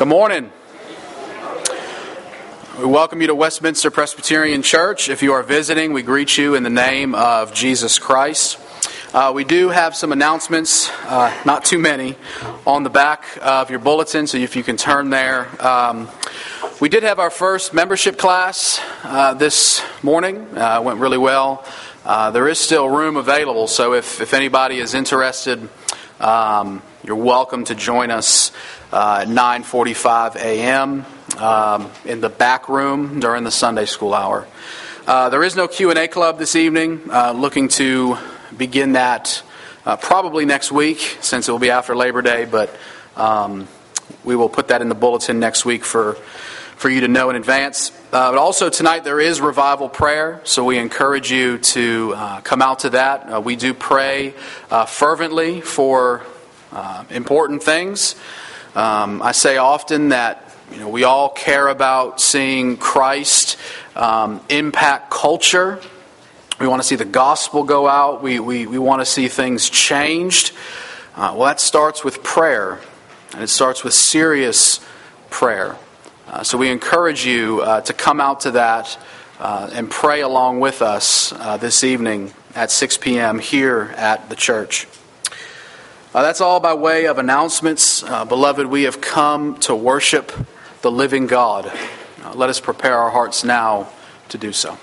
Good morning. We welcome you to Westminster Presbyterian Church. If you are visiting, we greet you in the name of Jesus Christ. We do have some announcements, not too many, on the back of your bulletin, so if you can turn there. We did have our first membership class this morning. It went really well. There is still room available, so if anybody is interested, you're welcome to join us at 9:45 a.m. In the back room during the Sunday school hour. There is no Q&A club this evening. Looking to begin that probably next week, since it will be after Labor Day, but we will put that in the bulletin next week for you to know in advance. But also tonight there is revival prayer, so we encourage you to come out to that. We do pray fervently for important things. I say often that we all care about seeing Christ impact culture. We want to see the gospel go out. We want to see things changed. Well, that starts with prayer, and it starts with serious prayer. So we encourage you to come out to that and pray along with us this evening at 6 p.m. here at the church. That's all by way of announcements. Beloved, we have come to worship the living God. Let us prepare our hearts now to do so.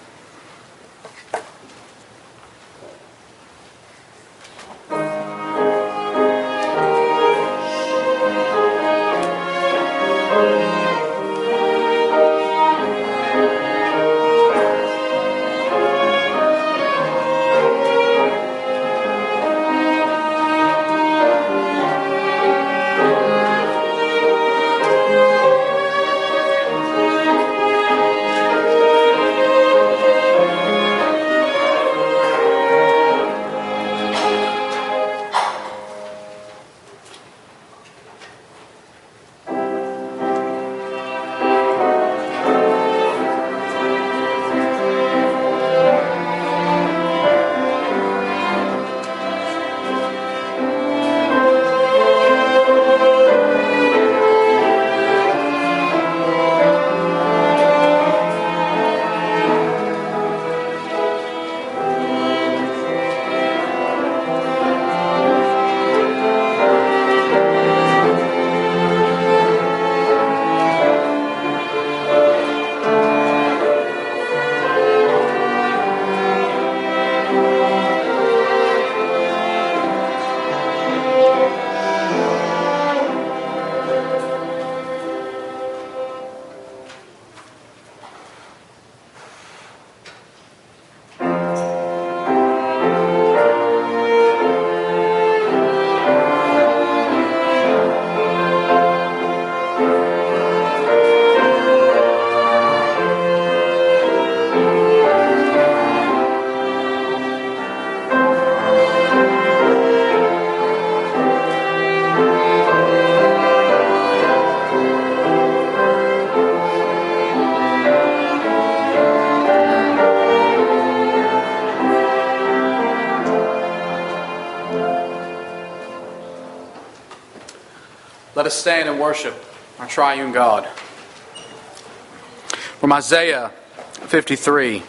Let us stand and worship our triune God. From Isaiah 53.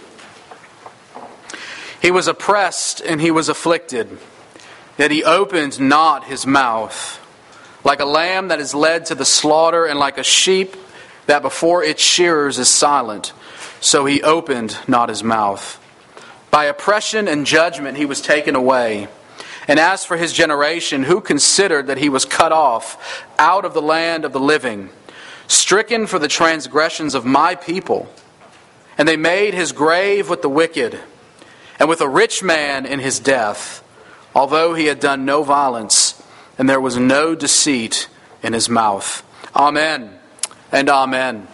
He was oppressed and he was afflicted, yet he opened not his mouth. Like a lamb that is led to the slaughter, and like a sheep that before its shearers is silent, so he opened not his mouth. By oppression and judgment he was taken away. And as for his generation, who considered that he was cut off out of the land of the living, stricken for the transgressions of my people? And they made his grave with the wicked, and with a rich man in his death, although he had done no violence, and there was no deceit in his mouth. Amen and amen.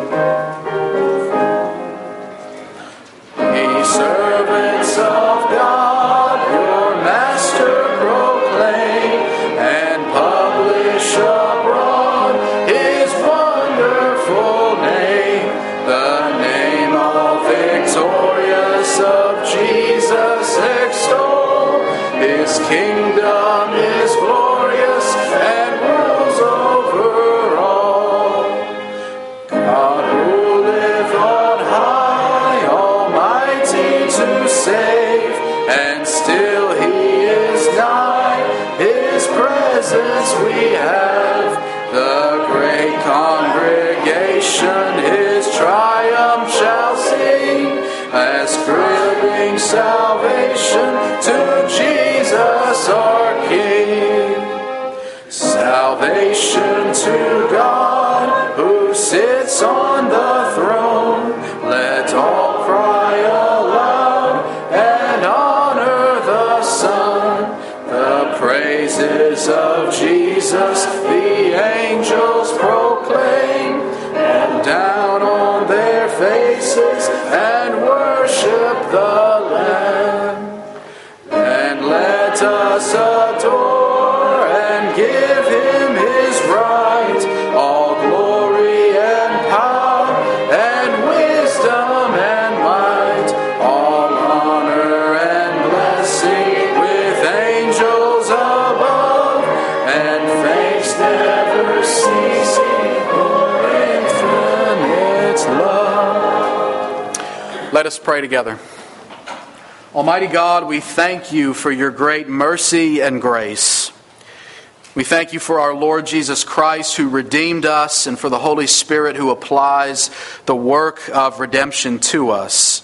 Servants of God. His kingdom is glorious and rules over all. God ruleth on high, almighty to save, and still He is nigh. His presence we have, the great congregation His triumph shall sing, ascribing salvation to Jesus our King. Salvation to God who sits on the throne. Let all cry aloud and honor the Son. The praises of Jesus the angels proclaim, and down on their faces and worship the Lamb. And let us adore and give Him His right, all glory and power and wisdom and might, all honor and blessing with angels above, and thanks never ceasing for infinite love. Let us pray together. Almighty God, we thank You for Your great mercy and grace. We thank You for our Lord Jesus Christ, who redeemed us, and for the Holy Spirit who applies the work of redemption to us.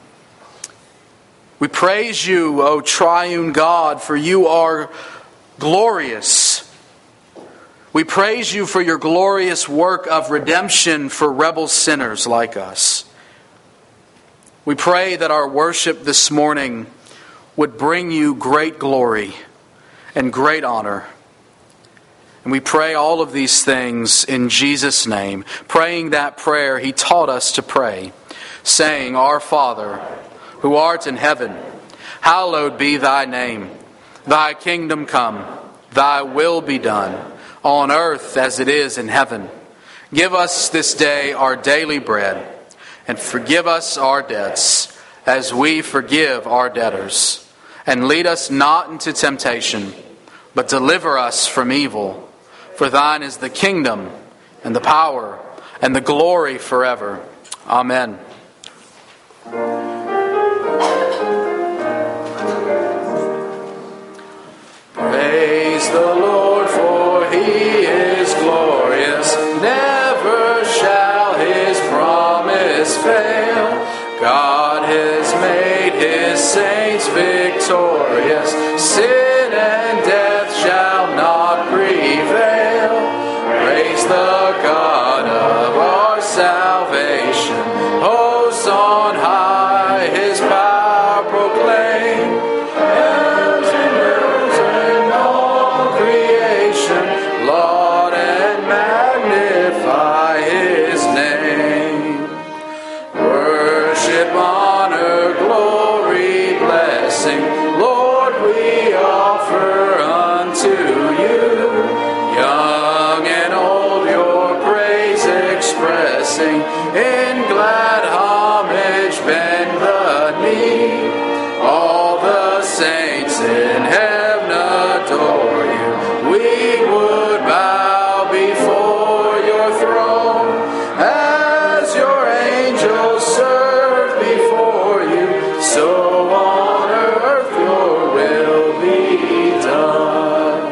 We praise You, O triune God, for You are glorious. We praise You for Your glorious work of redemption for rebel sinners like us. We pray that our worship this morning would bring You great glory and great honor. And we pray all of these things in Jesus' name, praying that prayer He taught us to pray, saying, Our Father, who art in heaven, hallowed be Thy name. Thy kingdom come, Thy will be done, on earth as it is in heaven. Give us this day our daily bread, and forgive us our debts, as we forgive our debtors. And lead us not into temptation, but deliver us from evil. For Thine is the kingdom, and the power, and the glory forever. Amen. Praise the Lord, for He is glorious. Never shall His promise fail. God has made His saints victorious. Sin and death shall not prevail. Praise the God of our salvation. Hosts on high His power proclaim. Heavens and earth and all creation laud and magnify His name. Worship, honor, glory, blessing, Lord, we offer unto You. Young and old Your praise expressing, in glad homage bend the knee. All the saints in heaven adore You. We would bow before Your throne, as Your angels serve before You. So on earth Your will be done.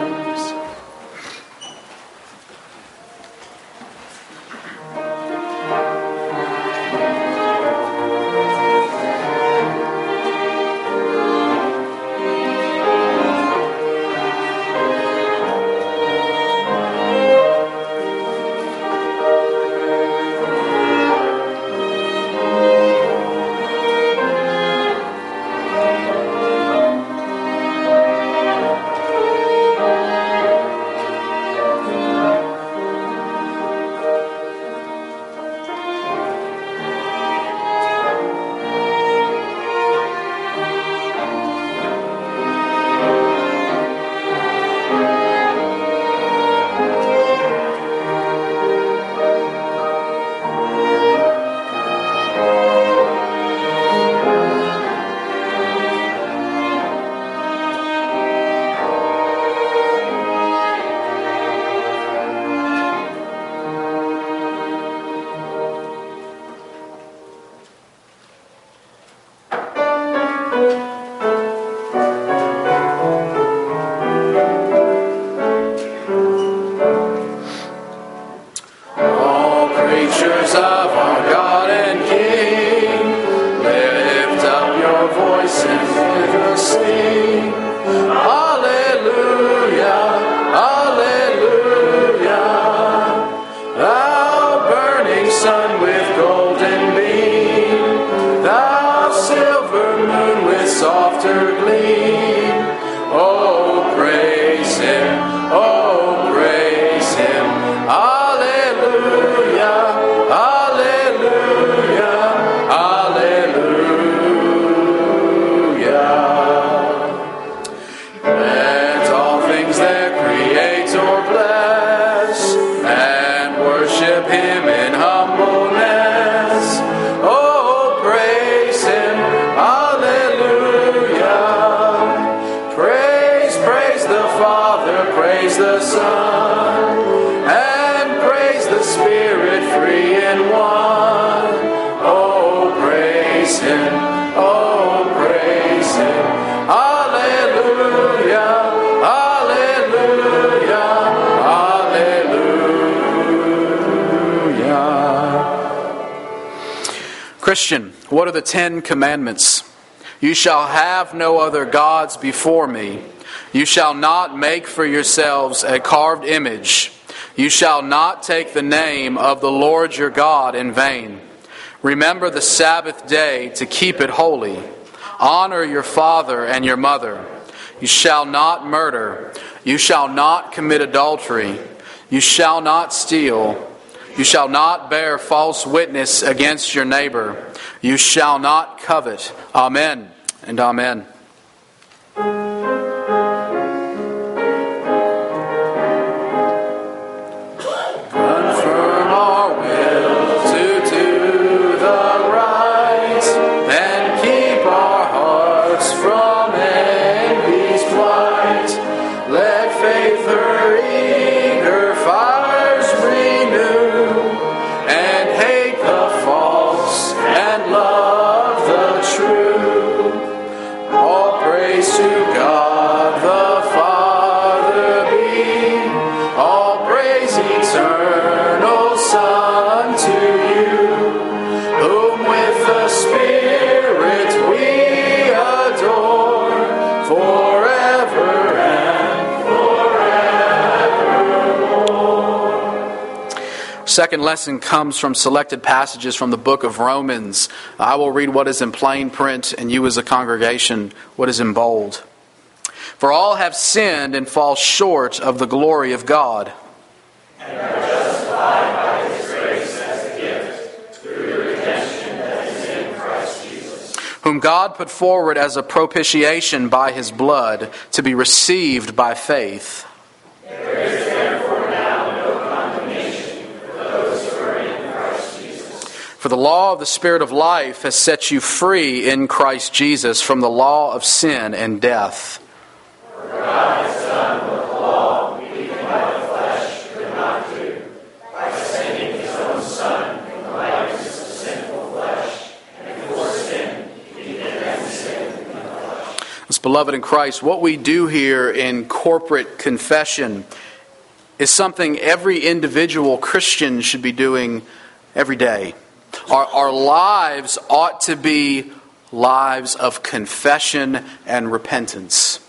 praise the Father, praise the Son, and praise the Spirit, three in one. Oh, praise Him, oh, praise Him. Hallelujah, hallelujah, hallelujah. Christian, what are the 10 Commandments? You shall have no other gods before me. You shall not make for yourselves a carved image. You shall not take the name of the Lord your God in vain. Remember the Sabbath day to keep it holy. Honor your father and your mother. You shall not murder. You shall not commit adultery. You shall not steal. You shall not bear false witness against your neighbor. You shall not covet. Amen and amen. Confirm our will to do the right, and keep our hearts from envy's plight. Let faith her eager fires renew, and hate the false and love the true. All praise to God the Father be, all praise eternal Son to you, whom with the Spirit we adore, forever and forevermore. Second lesson comes from selected passages from the book of Romans. I will read what is in plain print, and you as a congregation, what is in bold. For all have sinned and fall short of the glory of God. And are justified by His grace as a gift, through the redemption that is in Christ Jesus, whom God put forward as a propitiation by His blood, to be received by faith. There is therefore now no condemnation for those who are in Christ Jesus. For the law of the Spirit of life has set you free in Christ Jesus from the law of sin and death. For God has done what the law, weakened by the flesh, could not do, by sending His own Son in the likeness of sinful flesh, and for sin, He condemned sin in the flesh. Thus, beloved in Christ, what we do here in corporate confession is something every individual Christian should be doing every day. Our lives ought to be lives of confession and repentance.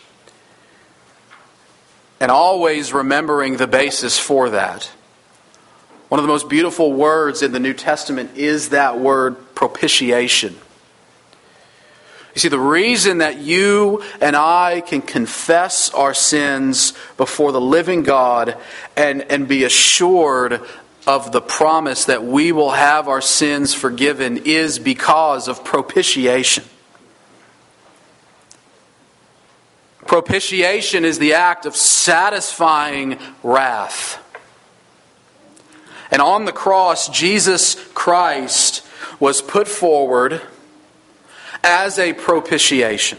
And always remembering the basis for that. One of the most beautiful words in the New Testament is that word propitiation. You see, the reason that you and I can confess our sins before the living God and be assured of the promise that we will have our sins forgiven is because of propitiation. Propitiation is the act of satisfying wrath. And on the cross, Jesus Christ was put forward as a propitiation.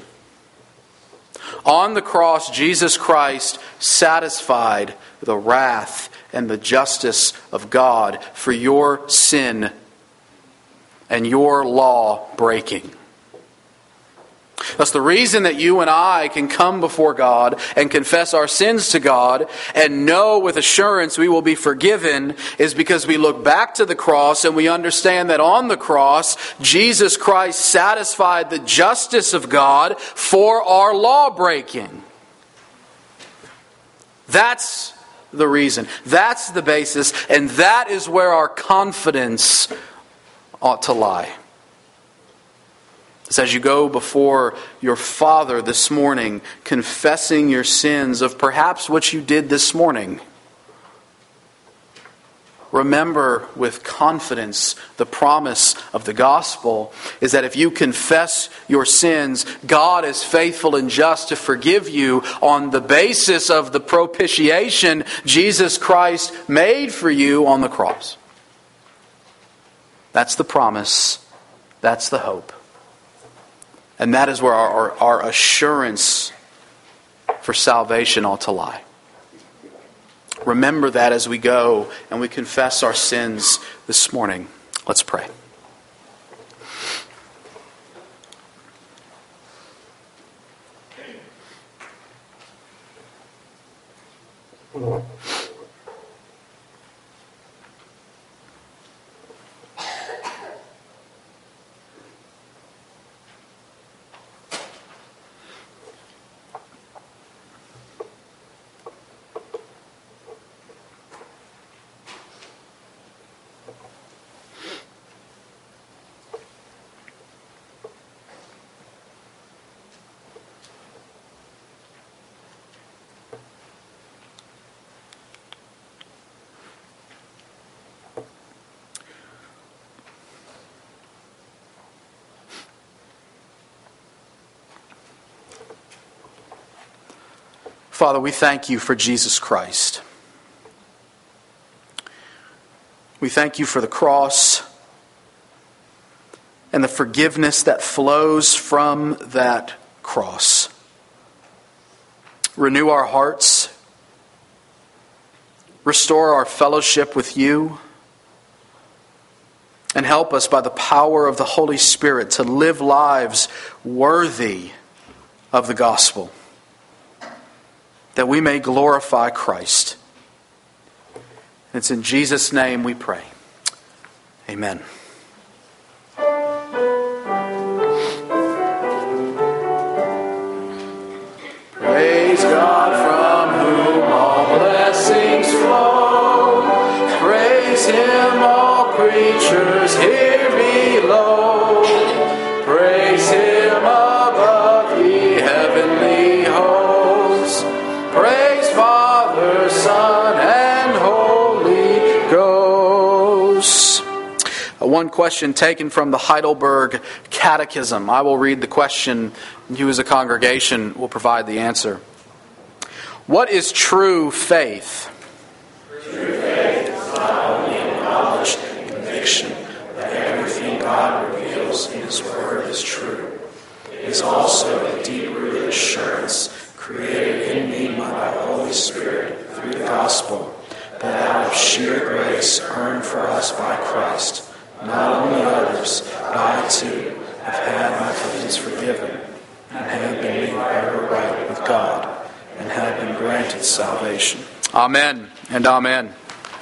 On the cross, Jesus Christ satisfied the wrath and the justice of God for your sin and your law breaking. Thus, the reason that you and I can come before God and confess our sins to God and know with assurance we will be forgiven is because we look back to the cross and we understand that on the cross, Jesus Christ satisfied the justice of God for our law breaking. That's the reason. That's the basis. And that is where our confidence ought to lie. As you go before your Father this morning, confessing your sins of perhaps what you did this morning, remember with confidence the promise of the gospel is that if you confess your sins, God is faithful and just to forgive you on the basis of the propitiation Jesus Christ made for you on the cross. That's the promise. That's the hope. And that is where our assurance for salvation ought to lie. Remember that as we go and we confess our sins this morning. Let's pray. Father, we thank you for Jesus Christ. We thank you for the cross and the forgiveness that flows from that cross. Renew our hearts. Restore our fellowship with you. And help us by the power of the Holy Spirit to live lives worthy of the gospel, that we may glorify Christ. It's in Jesus' name we pray. Amen. Praise God from whom all blessings flow. Praise Him, all creatures here below. Praise Him above, ye heavenly hosts. Praise Father, Son, and Holy Ghost. One question taken from the Heidelberg Catechism. I will read the question, and you as a congregation will provide the answer. What is true faith? True faith is not only knowledge and conviction that everything God reveals in His Word is true. It is also a deep-rooted assurance created in me by the Holy Spirit through the gospel, that out of sheer grace earned for us by Christ, not only others, but I too have had my sins forgiven, and have been made ever right with God, and have been granted salvation. Amen and amen.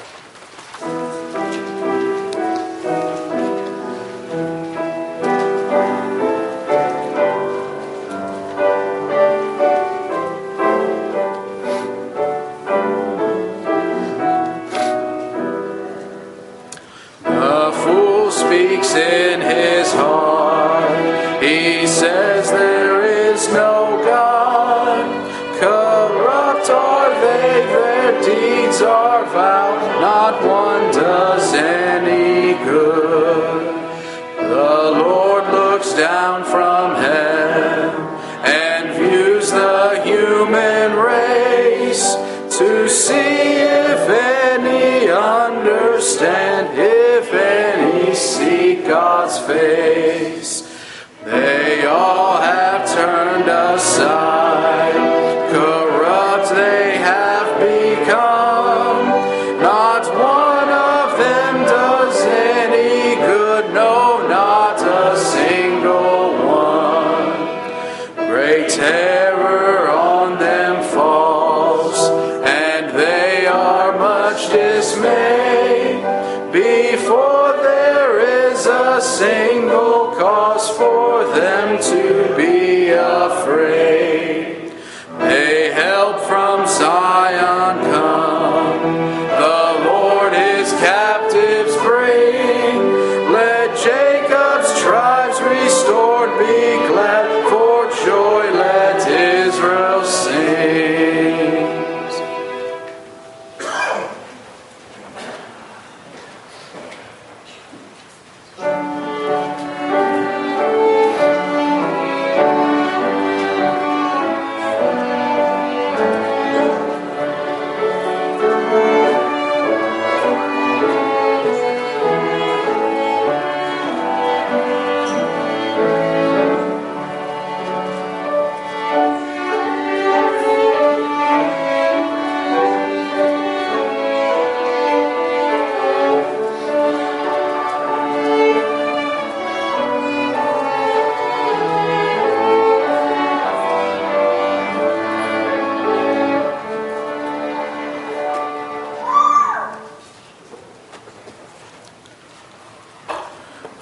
Speaks in his heart. He says there is no God. Corrupt are they, their deeds are vile. Not one does any good. The Lord looks down from heaven and views the human race to see if any understand, if any seek God's face. They all have turned aside, corrupt they have become. Not one of them does any good, no, not a single one. Great terror on them falls, and they are much dismayed before there is a single cause for them to be afraid. May help from Zion come, the Lord his captives bring. Let Jacob's tribes restored be glad, for joy let Israel sing.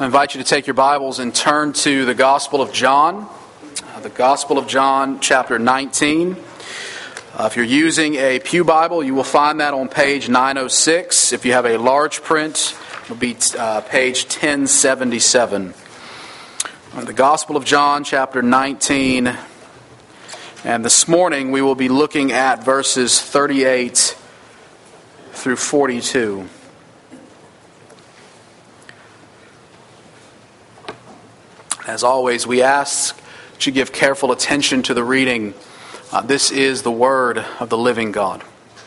invite you to take your Bibles and turn to the Gospel of John. The Gospel of John, chapter 19. If you're using a pew Bible, you will find that on page 906. If you have a large print, it will be page 1077. The Gospel of John, chapter 19. And this morning we will be looking at verses 38 through 42. As always, we ask that you give careful attention to the reading. This is the word of the living God.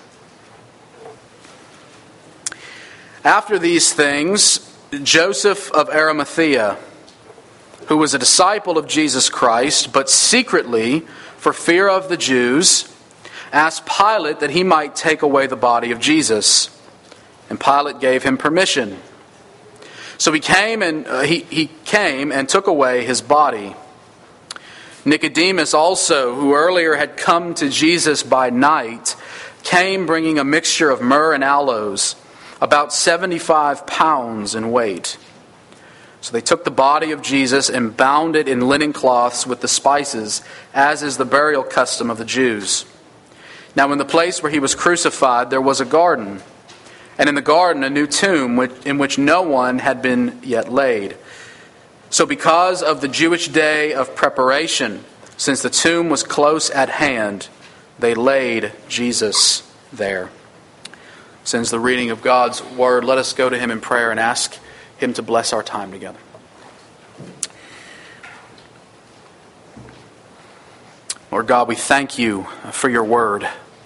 After these things, Joseph of Arimathea, who was a disciple of Jesus Christ, but secretly, for fear of the Jews, asked Pilate that he might take away the body of Jesus. And Pilate gave him permission. So he came and took away his body. Nicodemus also, who earlier had come to Jesus by night, came bringing a mixture of myrrh and aloes, about 75 pounds in weight. So they took the body of Jesus and bound it in linen cloths with the spices, as is the burial custom of the Jews. Now in the place where he was crucified there was a garden, and in the garden a new tomb in which no one had been yet laid. So because of the Jewish day of preparation, since the tomb was close at hand, they laid Jesus there. Since the reading of God's Word, let us go to Him in prayer and ask Him to bless our time together. Lord God, we thank You for Your Word.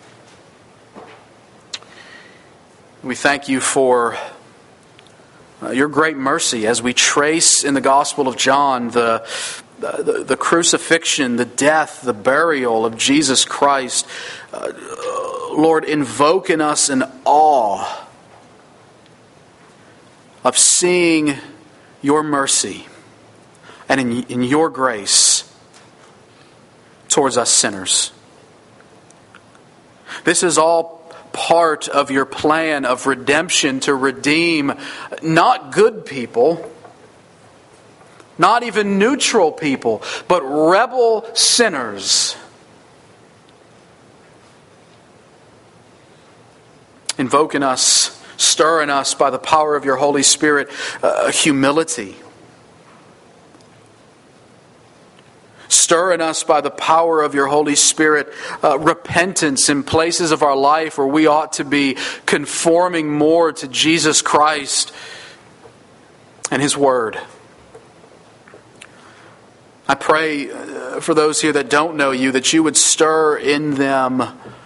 We thank You for Your great mercy as we trace in the Gospel of John the crucifixion, the death, the burial of Jesus Christ. Lord, invoke in us an awe of seeing Your mercy and in Your grace towards us sinners. This is all part of Your plan of redemption, to redeem not good people, not even neutral people, but rebel sinners. Invoke in us, stir in us by the power of Your Holy Spirit, humility. Stir in us by the power of Your Holy Spirit repentance in places of our life where we ought to be conforming more to Jesus Christ and His Word. I pray for those here that don't know You, that You would stir in them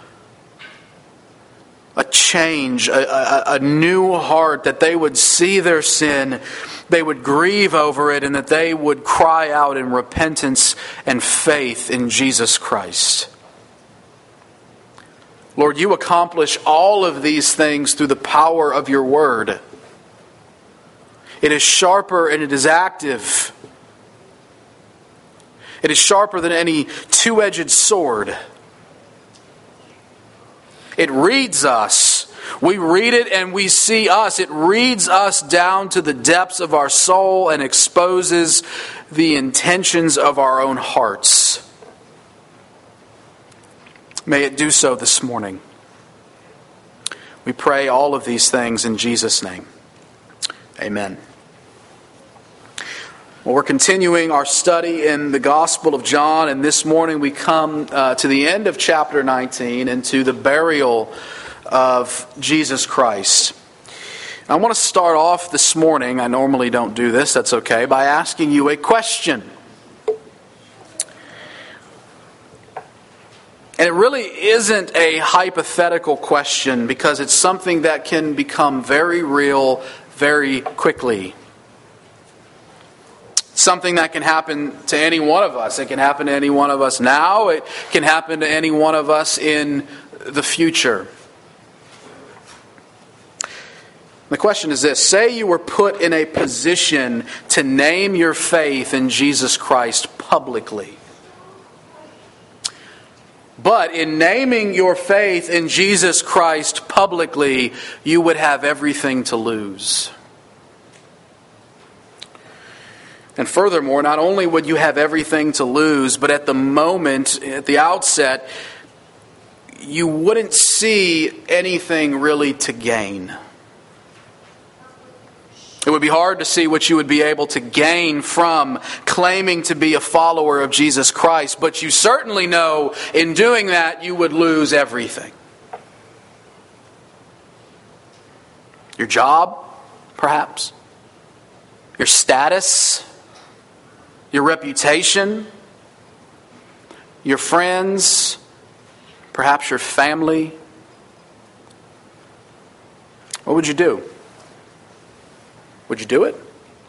a change, a new heart, that they would see their sin, they would grieve over it, and that they would cry out in repentance and faith in Jesus Christ. Lord, You accomplish all of these things through the power of Your Word. It is sharper and it is active. It is sharper than any two-edged sword. It reads us. We read it and we see us. It reads us down to the depths of our soul and exposes the intentions of our own hearts. May it do so this morning. We pray all of these things in Jesus' name. Amen. Well, we're continuing our study in the Gospel of John, and this morning we come to the end of chapter 19 and to the burial of Jesus Christ. I want to start off this morning, I normally don't do this, that's okay, by asking you a question. And it really isn't a hypothetical question, because it's something that can become very real very quickly. Something that can happen to any one of us. It can happen to any one of us now. It can happen to any one of us in the future. The question is this: say you were put in a position to name your faith in Jesus Christ publicly. But in naming your faith in Jesus Christ publicly, you would have everything to lose. And furthermore, not only would you have everything to lose, but at the moment, at the outset, you wouldn't see anything really to gain. It would be hard to see what you would be able to gain from claiming to be a follower of Jesus Christ, but you certainly know in doing that you would lose everything. Your job, perhaps. Your status. Your reputation. Your friends. Perhaps your family. What would you do? Would you do it?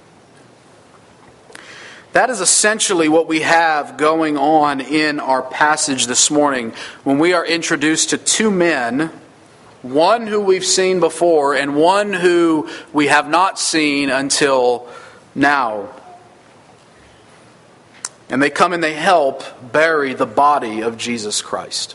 That is essentially what we have going on in our passage this morning when we are introduced to two men, one who we've seen before and one who we have not seen until now. And they come and they help bury the body of Jesus Christ.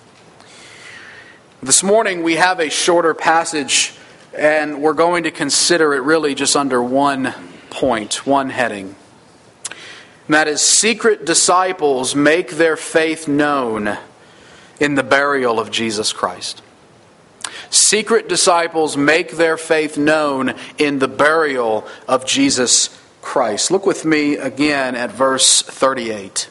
This morning we have a shorter passage, and we're going to consider it really just under one point, one heading. And that is, secret disciples make their faith known in the burial of Jesus Christ. Secret disciples make their faith known in the burial of Jesus Christ. Look with me again at verse 38.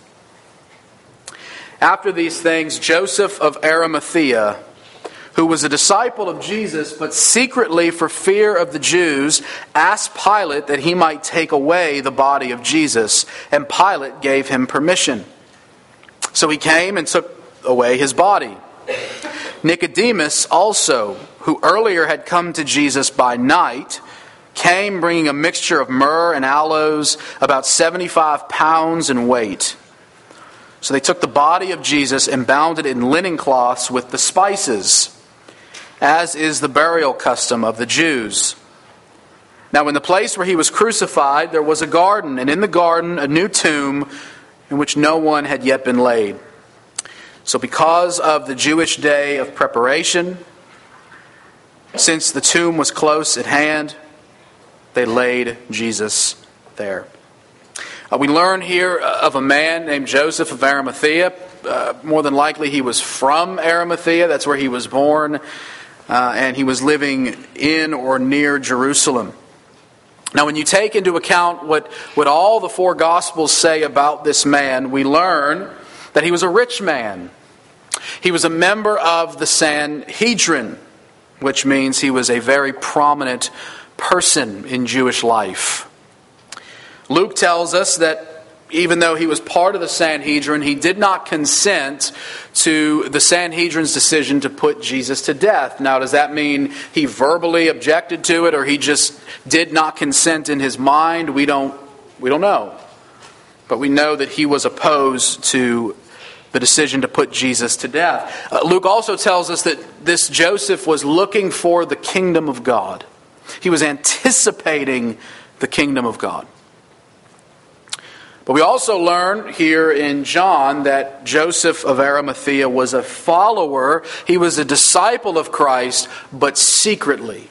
After these things, Joseph of Arimathea, who was a disciple of Jesus, but secretly for fear of the Jews, asked Pilate that he might take away the body of Jesus. And Pilate gave him permission. So he came and took away his body. Nicodemus also, who earlier had come to Jesus by night, came bringing a mixture of myrrh and aloes, about 75 pounds in weight. So they took the body of Jesus and bound it in linen cloths with the spices, as is the burial custom of the Jews. Now in the place where he was crucified there was a garden, and in the garden a new tomb in which no one had yet been laid. So because of the Jewish day of preparation, since the tomb was close at hand, they laid Jesus there. We learn here of a man named Joseph of Arimathea. More than likely he was from Arimathea. That's where he was born. And he was living in or near Jerusalem. Now when you take into account what all the four Gospels say about this man, we learn that he was a rich man. He was a member of the Sanhedrin, which means he was a very prominent person in Jewish life. Luke tells us that even though he was part of the Sanhedrin, he did not consent to the Sanhedrin's decision to put Jesus to death. Now, does that mean he verbally objected to it, or he just did not consent in his mind? We don't know. But we know that he was opposed to the decision to put Jesus to death. Luke also tells us that this Joseph was looking for the kingdom of God. He was anticipating the kingdom of God. But we also learn here in John that Joseph of Arimathea was a follower. He was a disciple of Christ, but secretly.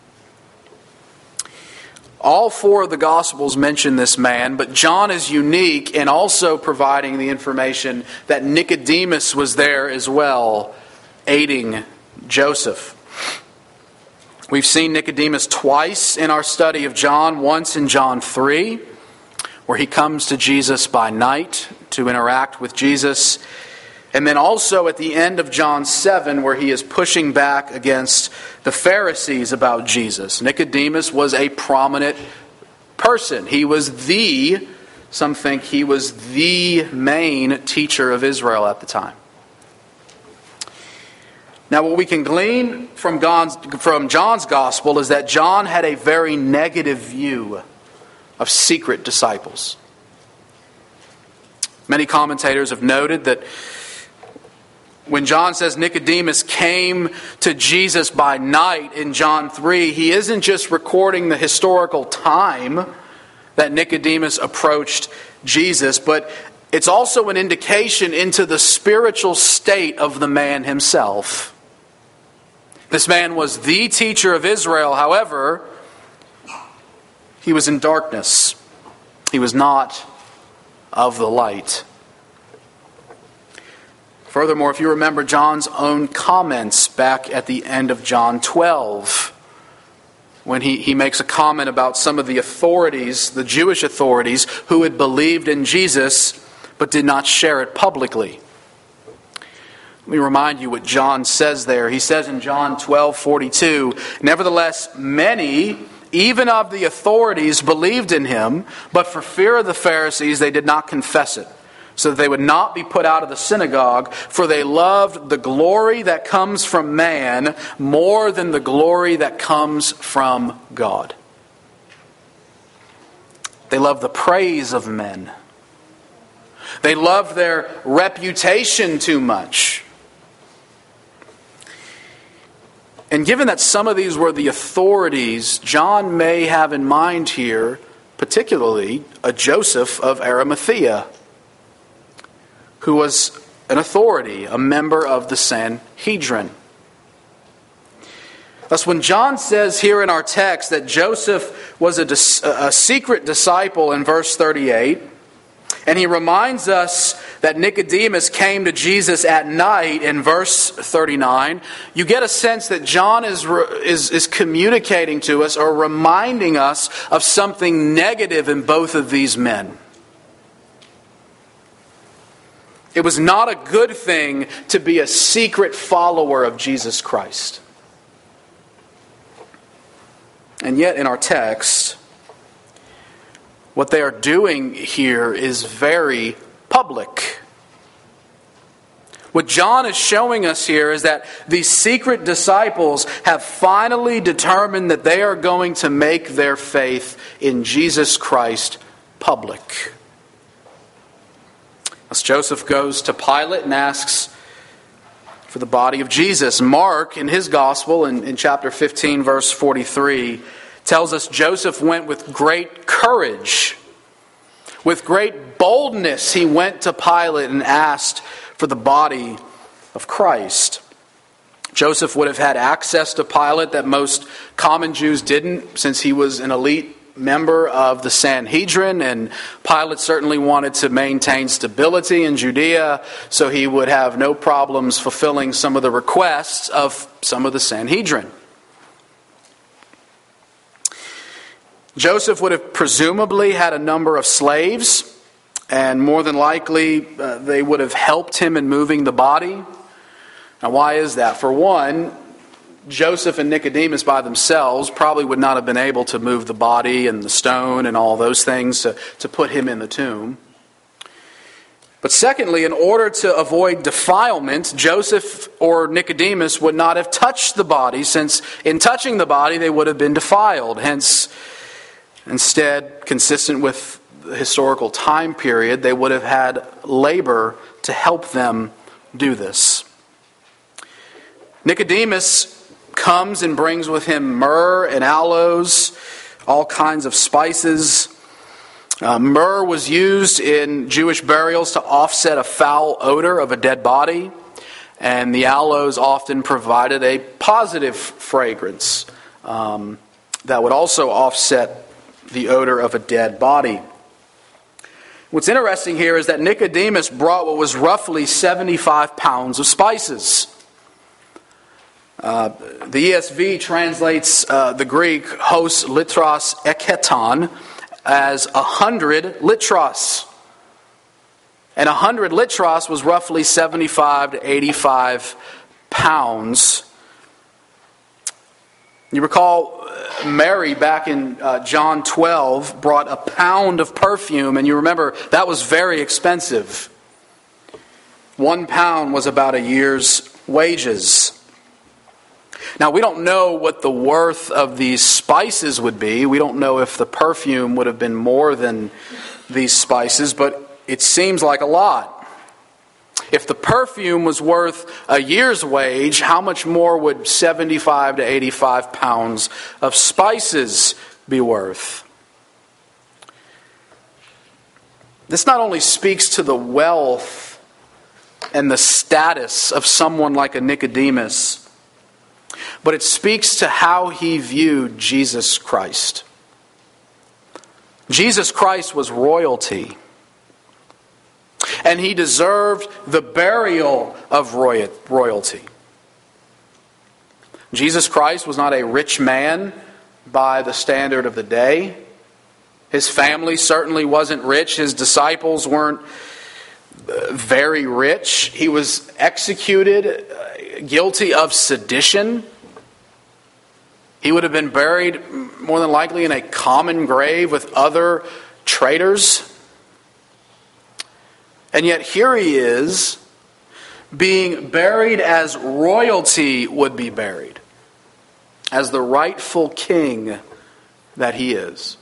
All four of the Gospels mention this man, but John is unique in also providing the information that Nicodemus was there as well, aiding Joseph. We've seen Nicodemus twice in our study of John, once in John 3, where he comes to Jesus by night to interact with Jesus. And then also at the end of John 7, where he is pushing back against the Pharisees about Jesus. Nicodemus was a prominent person. He was some think he was the main teacher of Israel at the time. Now what we can glean from John's Gospel is that John had a very negative view of secret disciples. Many commentators have noted that when John says Nicodemus came to Jesus by night in John 3, he isn't just recording the historical time that Nicodemus approached Jesus, but it's also an indication into the spiritual state of the man himself. This man was the teacher of Israel, however, he was in darkness. He was not of the light. Furthermore, if you remember John's own comments back at the end of John 12, when he makes a comment about some of the authorities, the Jewish authorities, who had believed in Jesus but did not share it publicly. Let me remind you what John says there. He says in John 12:42, "Nevertheless, many, even of the authorities, believed in him, but for fear of the Pharisees they did not confess it, so that they would not be put out of the synagogue, for they loved the glory that comes from man more than the glory that comes from God." They loved the praise of men. They loved their reputation too much. And given that some of these were the authorities, John may have in mind here, particularly, a Joseph of Arimathea, who was an authority, a member of the Sanhedrin. Thus, when John says here in our text that Joseph was a secret disciple in verse 38, and he reminds us that Nicodemus came to Jesus at night in verse 39, you get a sense that John is communicating to us or reminding us of something negative in both of these men. It was not a good thing to be a secret follower of Jesus Christ. And yet in our text, what they are doing here is very public. What John is showing us here is that these secret disciples have finally determined that they are going to make their faith in Jesus Christ public. As Joseph goes to Pilate and asks for the body of Jesus, Mark, in his gospel, in chapter 15, verse 43, tells us Joseph went with great courage. With great boldness, he went to Pilate and asked for the body of Christ. Joseph would have had access to Pilate that most common Jews didn't, since he was an elite member of the Sanhedrin, and Pilate certainly wanted to maintain stability in Judea, so he would have no problems fulfilling some of the requests of some of the Sanhedrin. Joseph would have presumably had a number of slaves, and more than likely they would have helped him in moving the body. Now, why is that? For one, Joseph and Nicodemus by themselves probably would not have been able to move the body and the stone and all those things to put him in the tomb. But secondly, in order to avoid defilement, Joseph or Nicodemus would not have touched the body, since in touching the body they would have been defiled. Hence, instead, consistent with the historical time period, they would have had labor to help them do this. Nicodemus comes and brings with him myrrh and aloes, all kinds of spices. Myrrh was used in Jewish burials to offset a foul odor of a dead body, and the aloes often provided a positive fragrance that would also offset the odor of a dead body. What's interesting here is that Nicodemus brought what was roughly 75 pounds of spices. The ESV translates the Greek hos litros eketon as 100 litros. And 100 litros was roughly 75 to 85 pounds. You recall Mary back in John 12 brought a pound of perfume, and you remember that was very expensive. 1 pound was about a year's wages. Now, we don't know what the worth of these spices would be. We don't know if the perfume would have been more than these spices, but it seems like a lot. If the perfume was worth a year's wage, how much more would 75 to 85 pounds of spices be worth? This not only speaks to the wealth and the status of someone like a Nicodemus, but it speaks to how he viewed Jesus Christ. Jesus Christ was royalty. And he deserved the burial of royalty. Jesus Christ was not a rich man by the standard of the day. His family certainly wasn't rich. His disciples weren't very rich. He was executed guilty of sedition. He would have been buried more than likely in a common grave with other traitors. And yet here he is, being buried as royalty would be buried, as the rightful king that he is.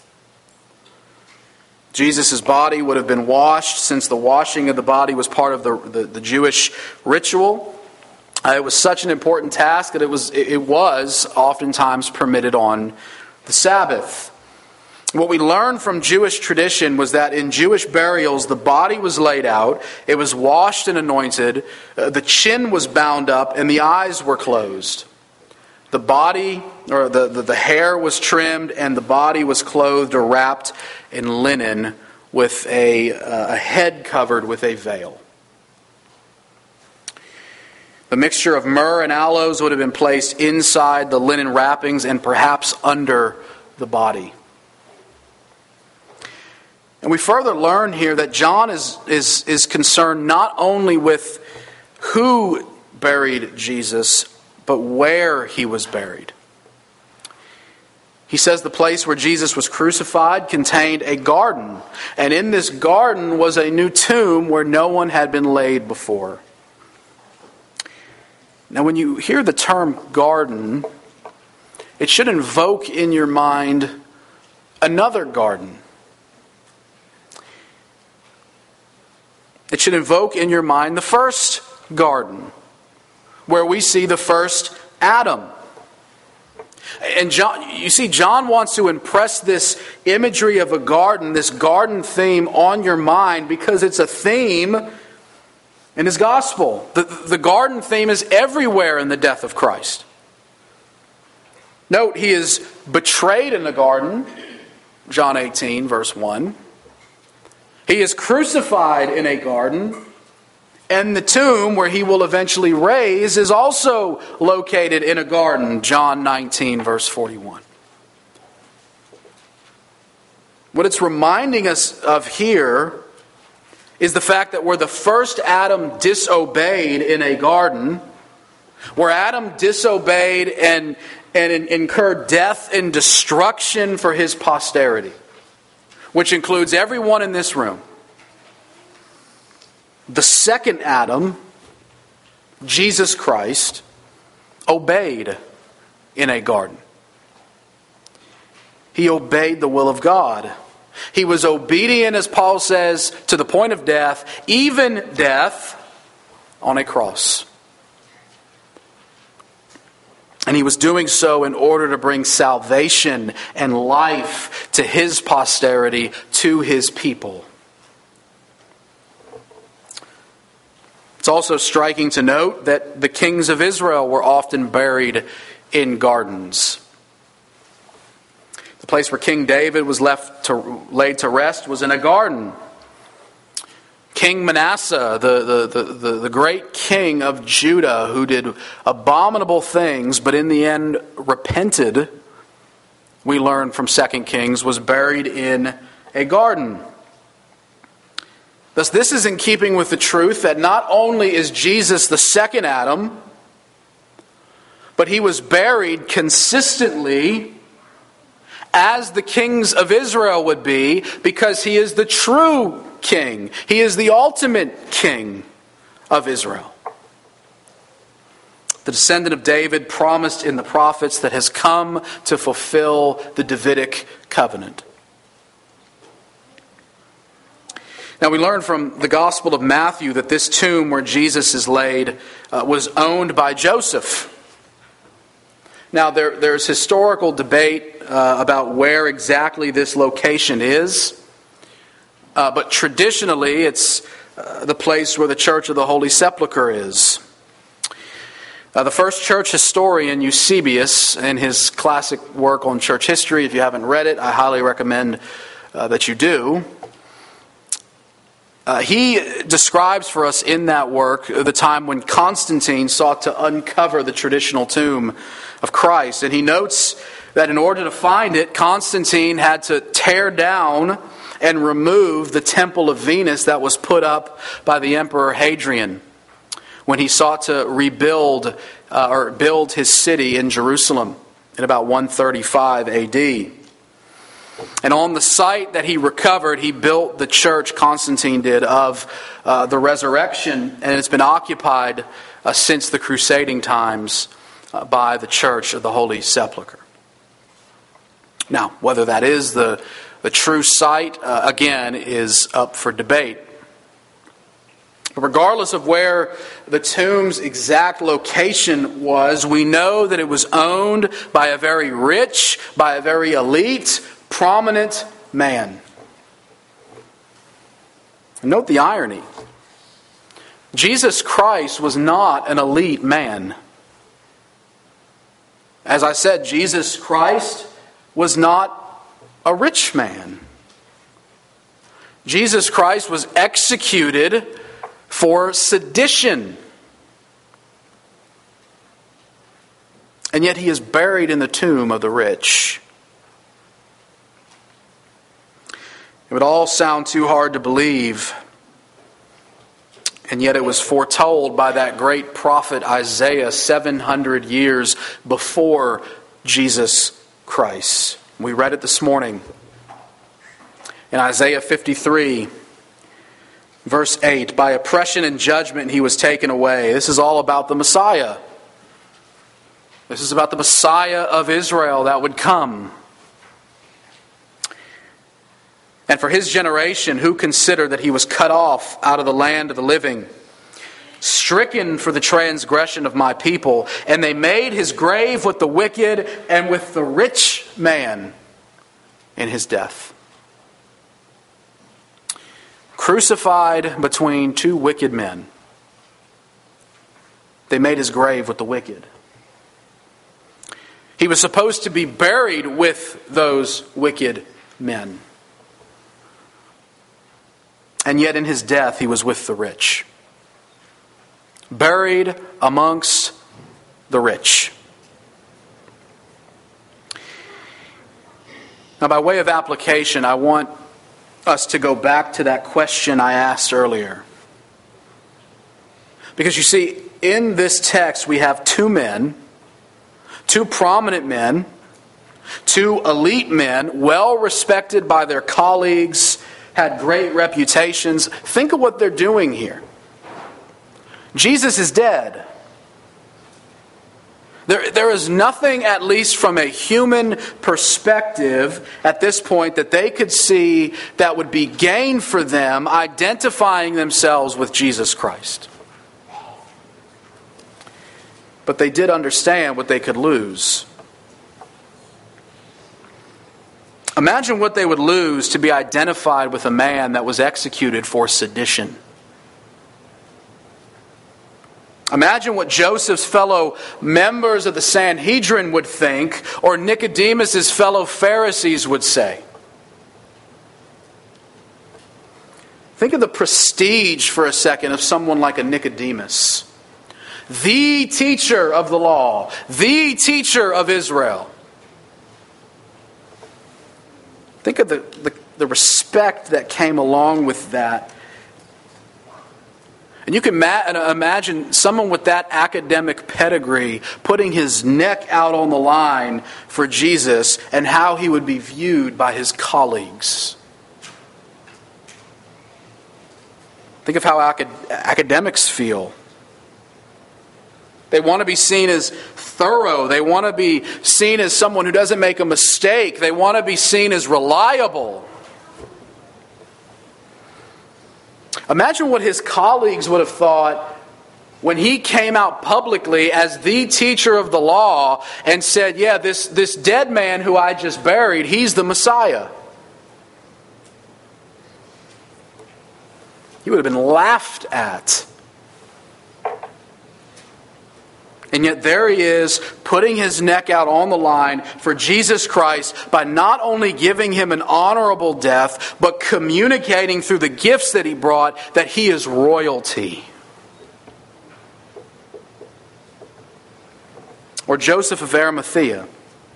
Jesus' body would have been washed, since the washing of the body was part of the Jewish ritual. It was such an important task that it was oftentimes permitted on the Sabbath. What we learned from Jewish tradition was that in Jewish burials, the body was laid out, it was washed and anointed, the chin was bound up, and the eyes were closed. The body, or the hair was trimmed, and the body was clothed or wrapped in linen with a head covered with a veil. The mixture of myrrh and aloes would have been placed inside the linen wrappings and perhaps under the body. And we further learn here that John is concerned not only with who buried Jesus, but where he was buried. He says the place where Jesus was crucified contained a garden, and in this garden was a new tomb where no one had been laid before. Now, when you hear the term garden, it should invoke in your mind another garden. It should invoke in your mind the first garden, where we see the first Adam. And John wants to impress this imagery of a garden, this garden theme on your mind, because it's a theme in his gospel. The garden theme is everywhere in the death of Christ. Note, he is betrayed in the garden, John 18, verse 1. He is crucified in a garden, and the tomb where he will eventually raise is also located in a garden, John 19, verse 41. What it's reminding us of here is the fact that where the first Adam disobeyed in a garden, where Adam disobeyed and incurred death and destruction for his posterity, which includes everyone in this room, the second Adam, Jesus Christ, obeyed in a garden. He obeyed the will of God. He was obedient, as Paul says, to the point of death, even death on a cross. And he was doing so in order to bring salvation and life to his posterity, to his people. It's also striking to note that the kings of Israel were often buried in gardens. The place where King David was laid to rest was in a garden. King Manasseh, the great king of Judah, who did abominable things, but in the end repented, we learn from 2 Kings, was buried in a garden. Thus, this is in keeping with the truth that not only is Jesus the second Adam, but he was buried consistently as the kings of Israel would be, because he is the true king. He is the ultimate king of Israel. The descendant of David promised in the prophets that has come to fulfill the Davidic covenant. Now we learn from the Gospel of Matthew that this tomb where Jesus is laid was owned by Joseph. Now there's historical debate about where exactly this location is. But traditionally, it's the place where the Church of the Holy Sepulchre is. The first church historian, Eusebius, in his classic work on church history, if you haven't read it, I highly recommend that you do. He describes for us in that work the time when Constantine sought to uncover the traditional tomb of Christ. And he notes that in order to find it, Constantine had to tear down and remove the temple of Venus that was put up by the Emperor Hadrian when he sought to rebuild or build his city in Jerusalem in about 135 AD. And on the site that he recovered, he built the church, Constantine did, of the resurrection, and it's been occupied since the crusading times by the Church of the Holy Sepulchre. Now, whether that is the true site, again, is up for debate. But regardless of where the tomb's exact location was, we know that it was owned by a very rich, by a very elite, prominent man. And note the irony. Jesus Christ was not an elite man. As I said, Jesus Christ was not a rich man. Jesus Christ was executed for sedition. And yet he is buried in the tomb of the rich. It would all sound too hard to believe. And yet it was foretold by that great prophet Isaiah 700 years before Jesus Christ. We read it this morning in Isaiah 53, verse 8. By oppression and judgment he was taken away. This is all about the Messiah. This is about the Messiah of Israel that would come. And for his generation, who considered that he was cut off out of the land of the living, stricken for the transgression of my people, and they made his grave with the wicked and with the rich man in his death. Crucified between two wicked men, they made his grave with the wicked. He was supposed to be buried with those wicked men. And yet in his death he was with the rich. Buried amongst the rich. Now, by way of application, I want us to go back to that question I asked earlier. Because you see, in this text we have two men, two prominent men, two elite men, well respected by their colleagues, had great reputations. Think of what they're doing here. Jesus is dead. There is nothing, at least from a human perspective, at this point that they could see that would be gain for them identifying themselves with Jesus Christ. But they did understand what they could lose. Imagine what they would lose to be identified with a man that was executed for sedition. Imagine what Joseph's fellow members of the Sanhedrin would think, or Nicodemus' fellow Pharisees would say. Think of the prestige for a second of someone like a Nicodemus. The teacher of the law, the teacher of Israel. Think of the respect that came along with that. And you can imagine someone with that academic pedigree putting his neck out on the line for Jesus and how he would be viewed by his colleagues. Think of how academics feel. They want to be seen as thorough. They want to be seen as someone who doesn't make a mistake. They want to be seen as reliable. Imagine what his colleagues would have thought when he came out publicly as the teacher of the law and said, yeah, this dead man who I just buried, he's the Messiah. He would have been laughed at. And yet there he is, putting his neck out on the line for Jesus Christ by not only giving him an honorable death, but communicating through the gifts that he brought that he is royalty. Or Joseph of Arimathea.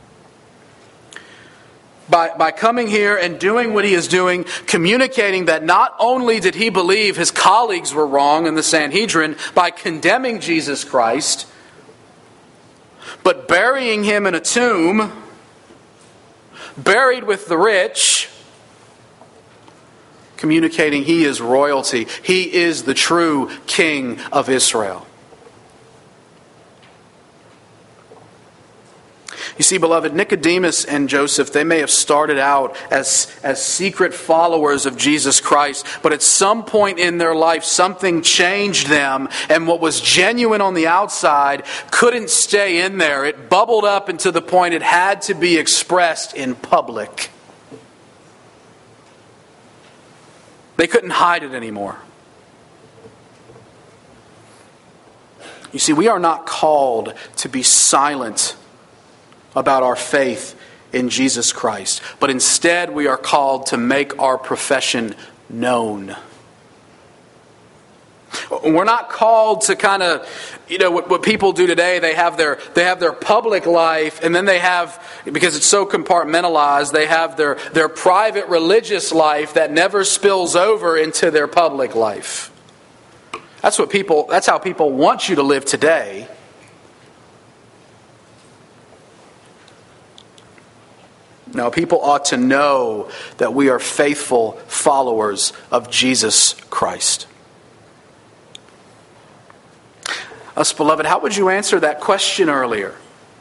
By coming here and doing what he is doing, communicating that not only did he believe his colleagues were wrong in the Sanhedrin by condemning Jesus Christ, but burying him in a tomb, buried with the rich, communicating he is royalty. He is the true King of Israel. You see, beloved, Nicodemus and Joseph, they may have started out as secret followers of Jesus Christ, but at some point in their life, something changed them, and what was genuine on the outside couldn't stay in there. It bubbled up into the point it had to be expressed in public. They couldn't hide it anymore. You see, we are not called to be silent about our faith in Jesus Christ, but instead we are called to make our profession known. We're not called to kind of, what people do today. They have their public life, and then they have, because it's so compartmentalized, they have their private religious life that never spills over into their public life. That's how people want you to live today. No, people ought to know that we are faithful followers of Jesus Christ. Us, beloved, how would you answer that question earlier?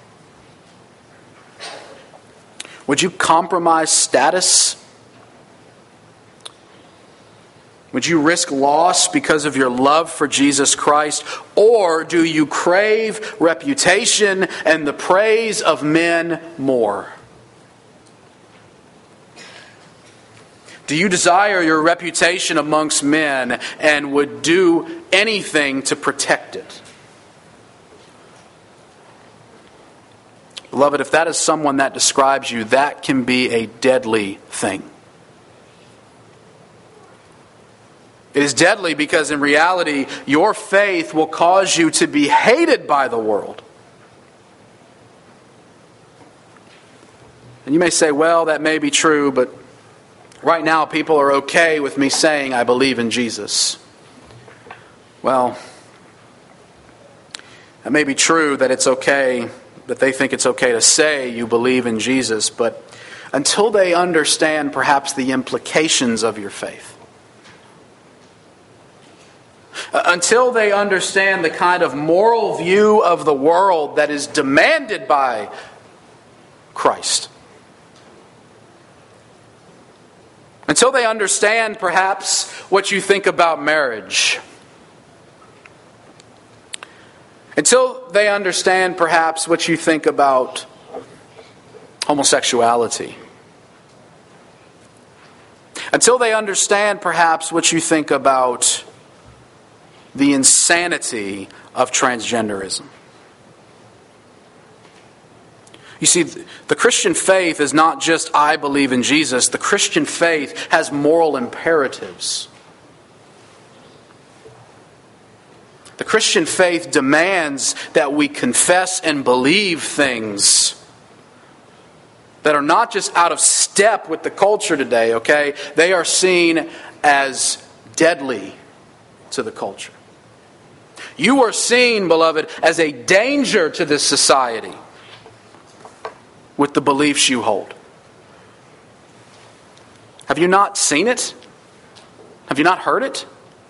Would you compromise status? Would you risk loss because of your love for Jesus Christ? Or do you crave reputation and the praise of men more? Do you desire your reputation amongst men and would do anything to protect it? Beloved, if that is someone that describes you, that can be a deadly thing. It is deadly because in reality, your faith will cause you to be hated by the world. And you may say, well, that may be true, but right now people are okay with me saying I believe in Jesus. Well, it may be true that it's okay, that they think it's okay to say you believe in Jesus, but until they understand perhaps the implications of your faith, until they understand the kind of moral view of the world that is demanded by Christ, until they understand perhaps what you think about marriage, until they understand perhaps what you think about homosexuality, until they understand perhaps what you think about the insanity of transgenderism. You see, the Christian faith is not just I believe in Jesus. The Christian faith has moral imperatives. The Christian faith demands that we confess and believe things that are not just out of step with the culture today, okay? They are seen as deadly to the culture. You are seen, beloved, as a danger to this society with the beliefs you hold. Have you not seen it? Have you not heard it?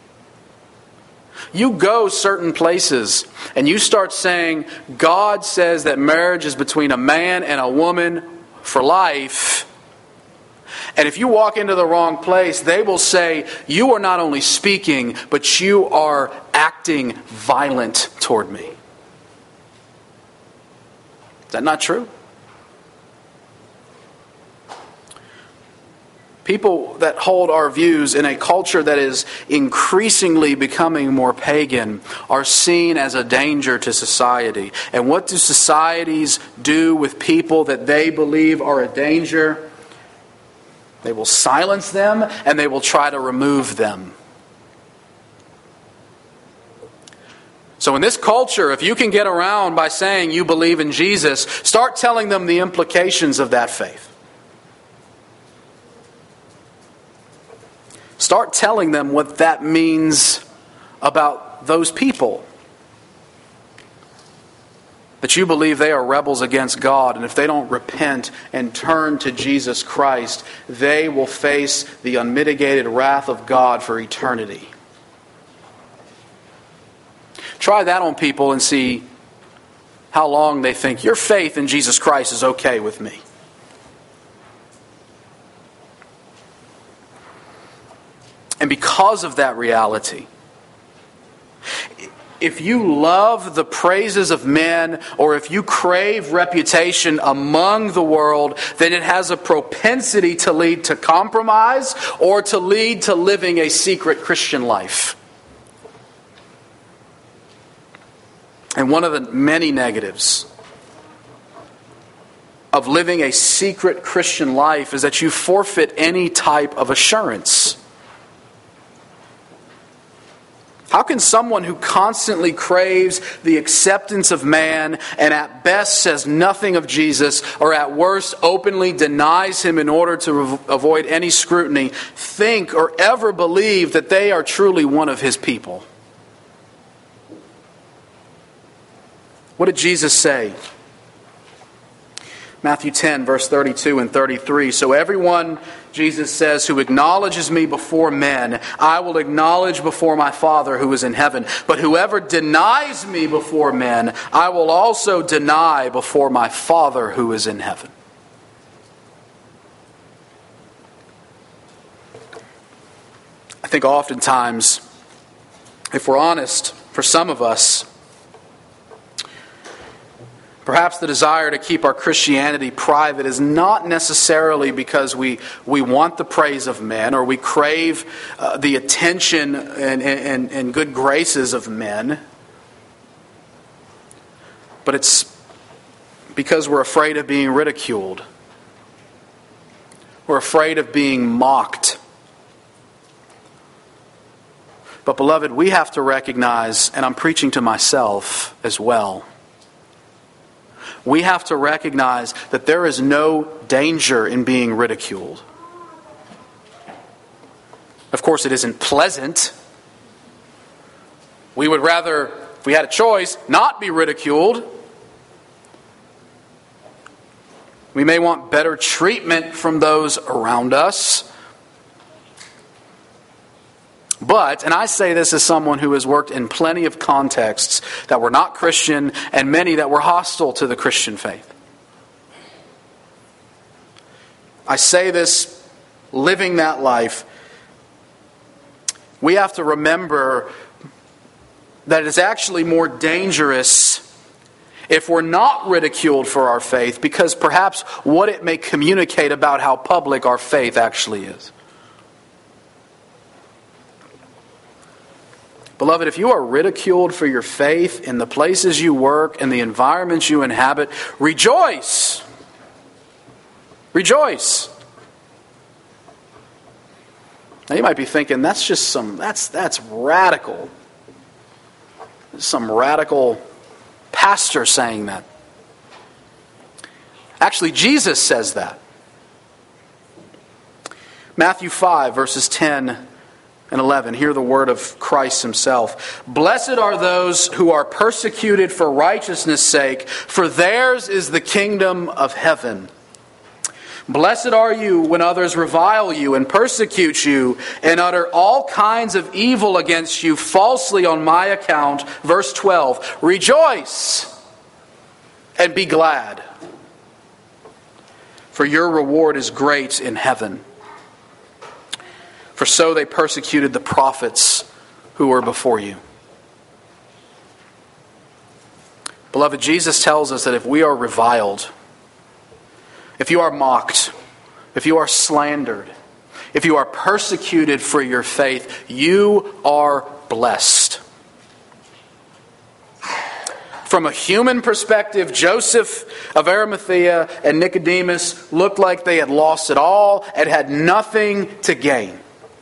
You go certain places and you start saying, God says that marriage is between a man and a woman for life. And if you walk into the wrong place, they will say, you are not only speaking, but you are acting violent toward me. Is that not true? People that hold our views in a culture that is increasingly becoming more pagan are seen as a danger to society. And what do societies do with people that they believe are a danger? They will silence them and they will try to remove them. So in this culture, if you can get around by saying you believe in Jesus, start telling them the implications of that faith. Start telling them what that means about those people. That you believe they are rebels against God, and if they don't repent and turn to Jesus Christ, they will face the unmitigated wrath of God for eternity. Try that on people and see how long they think your faith in Jesus Christ is okay with me. And because of that reality, if you love the praises of men, or if you crave reputation among the world, then it has a propensity to lead to compromise or to lead to living a secret Christian life. And one of the many negatives of living a secret Christian life is that you forfeit any type of assurance. How can someone who constantly craves the acceptance of man and at best says nothing of Jesus, or at worst openly denies him in order to avoid any scrutiny, think or ever believe that they are truly one of his people? What did Jesus say? Matthew 10, verse 32 and 33. So everyone, Jesus says, who acknowledges me before men, I will acknowledge before my Father who is in heaven. But whoever denies me before men, I will also deny before my Father who is in heaven. I think oftentimes, if we're honest, for some of us, perhaps the desire to keep our Christianity private is not necessarily because we want the praise of men, or we crave the attention and good graces of men. But it's because we're afraid of being ridiculed. We're afraid of being mocked. But beloved, we have to recognize, and I'm preaching to myself as well, we have to recognize that there is no danger in being ridiculed. Of course, it isn't pleasant. We would rather, if we had a choice, not be ridiculed. We may want better treatment from those around us. But, and I say this as someone who has worked in plenty of contexts that were not Christian and many that were hostile to the Christian faith. I say this living that life. We have to remember that it is actually more dangerous if we're not ridiculed for our faith, because perhaps what it may communicate about how public our faith actually is. Beloved, if you are ridiculed for your faith in the places you work and the environments you inhabit, rejoice. Rejoice. Now you might be thinking, that's radical. Some radical pastor saying that. Actually, Jesus says that. Matthew 5, verses 10 and 11. Hear the word of Christ himself. Blessed are those who are persecuted for righteousness' sake, for theirs is the kingdom of heaven. Blessed are you when others revile you and persecute you and utter all kinds of evil against you falsely on my account. Verse 12. Rejoice and be glad, for your reward is great in heaven. For so they persecuted the prophets who were before you. Beloved, Jesus tells us that if we are reviled, if you are mocked, if you are slandered, if you are persecuted for your faith, you are blessed. From a human perspective, Joseph of Arimathea and Nicodemus looked like they had lost it all and had nothing to gain.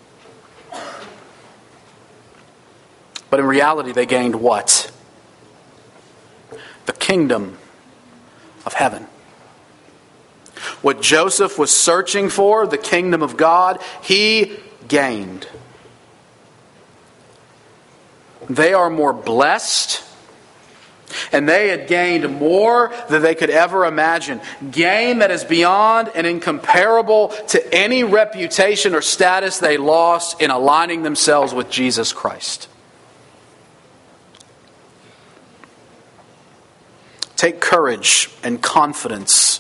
But in reality, they gained what? The kingdom of heaven. What Joseph was searching for, the kingdom of God, he gained. They are more blessed, and they had gained more than they could ever imagine. Gain that is beyond and incomparable to any reputation or status they lost in aligning themselves with Jesus Christ. Take courage and confidence.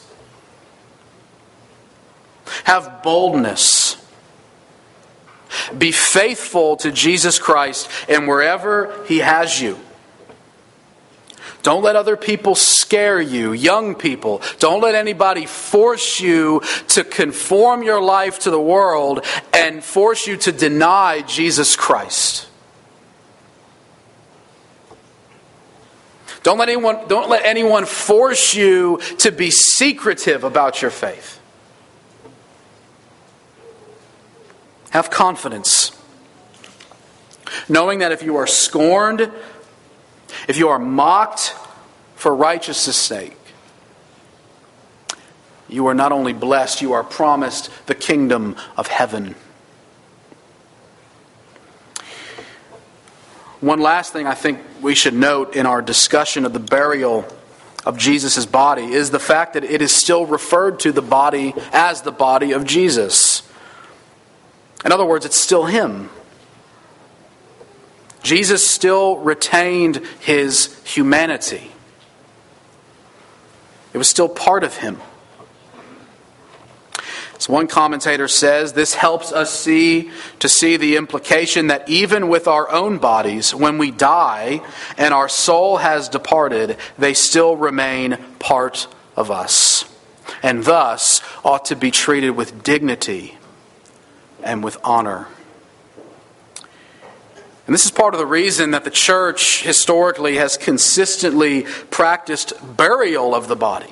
Have boldness. Be faithful to Jesus Christ and wherever He has you. Don't let other people scare you, young people. Don't let anybody force you to conform your life to the world and force you to deny Jesus Christ. Don't let anyone force you to be secretive about your faith. Have confidence, knowing that if you are scorned, if you are mocked for righteousness' sake, you are not only blessed, you are promised the kingdom of heaven. One last thing I think we should note in our discussion of the burial of Jesus' body is the fact that it is still referred to the body as the body of Jesus. In other words, it's still Him. Jesus still retained His humanity. It was still part of Him. As one commentator says, this helps us see the implication that even with our own bodies, when we die and our soul has departed, they still remain part of us, and thus ought to be treated with dignity and with honor. And this is part of the reason that the church historically has consistently practiced burial of the body,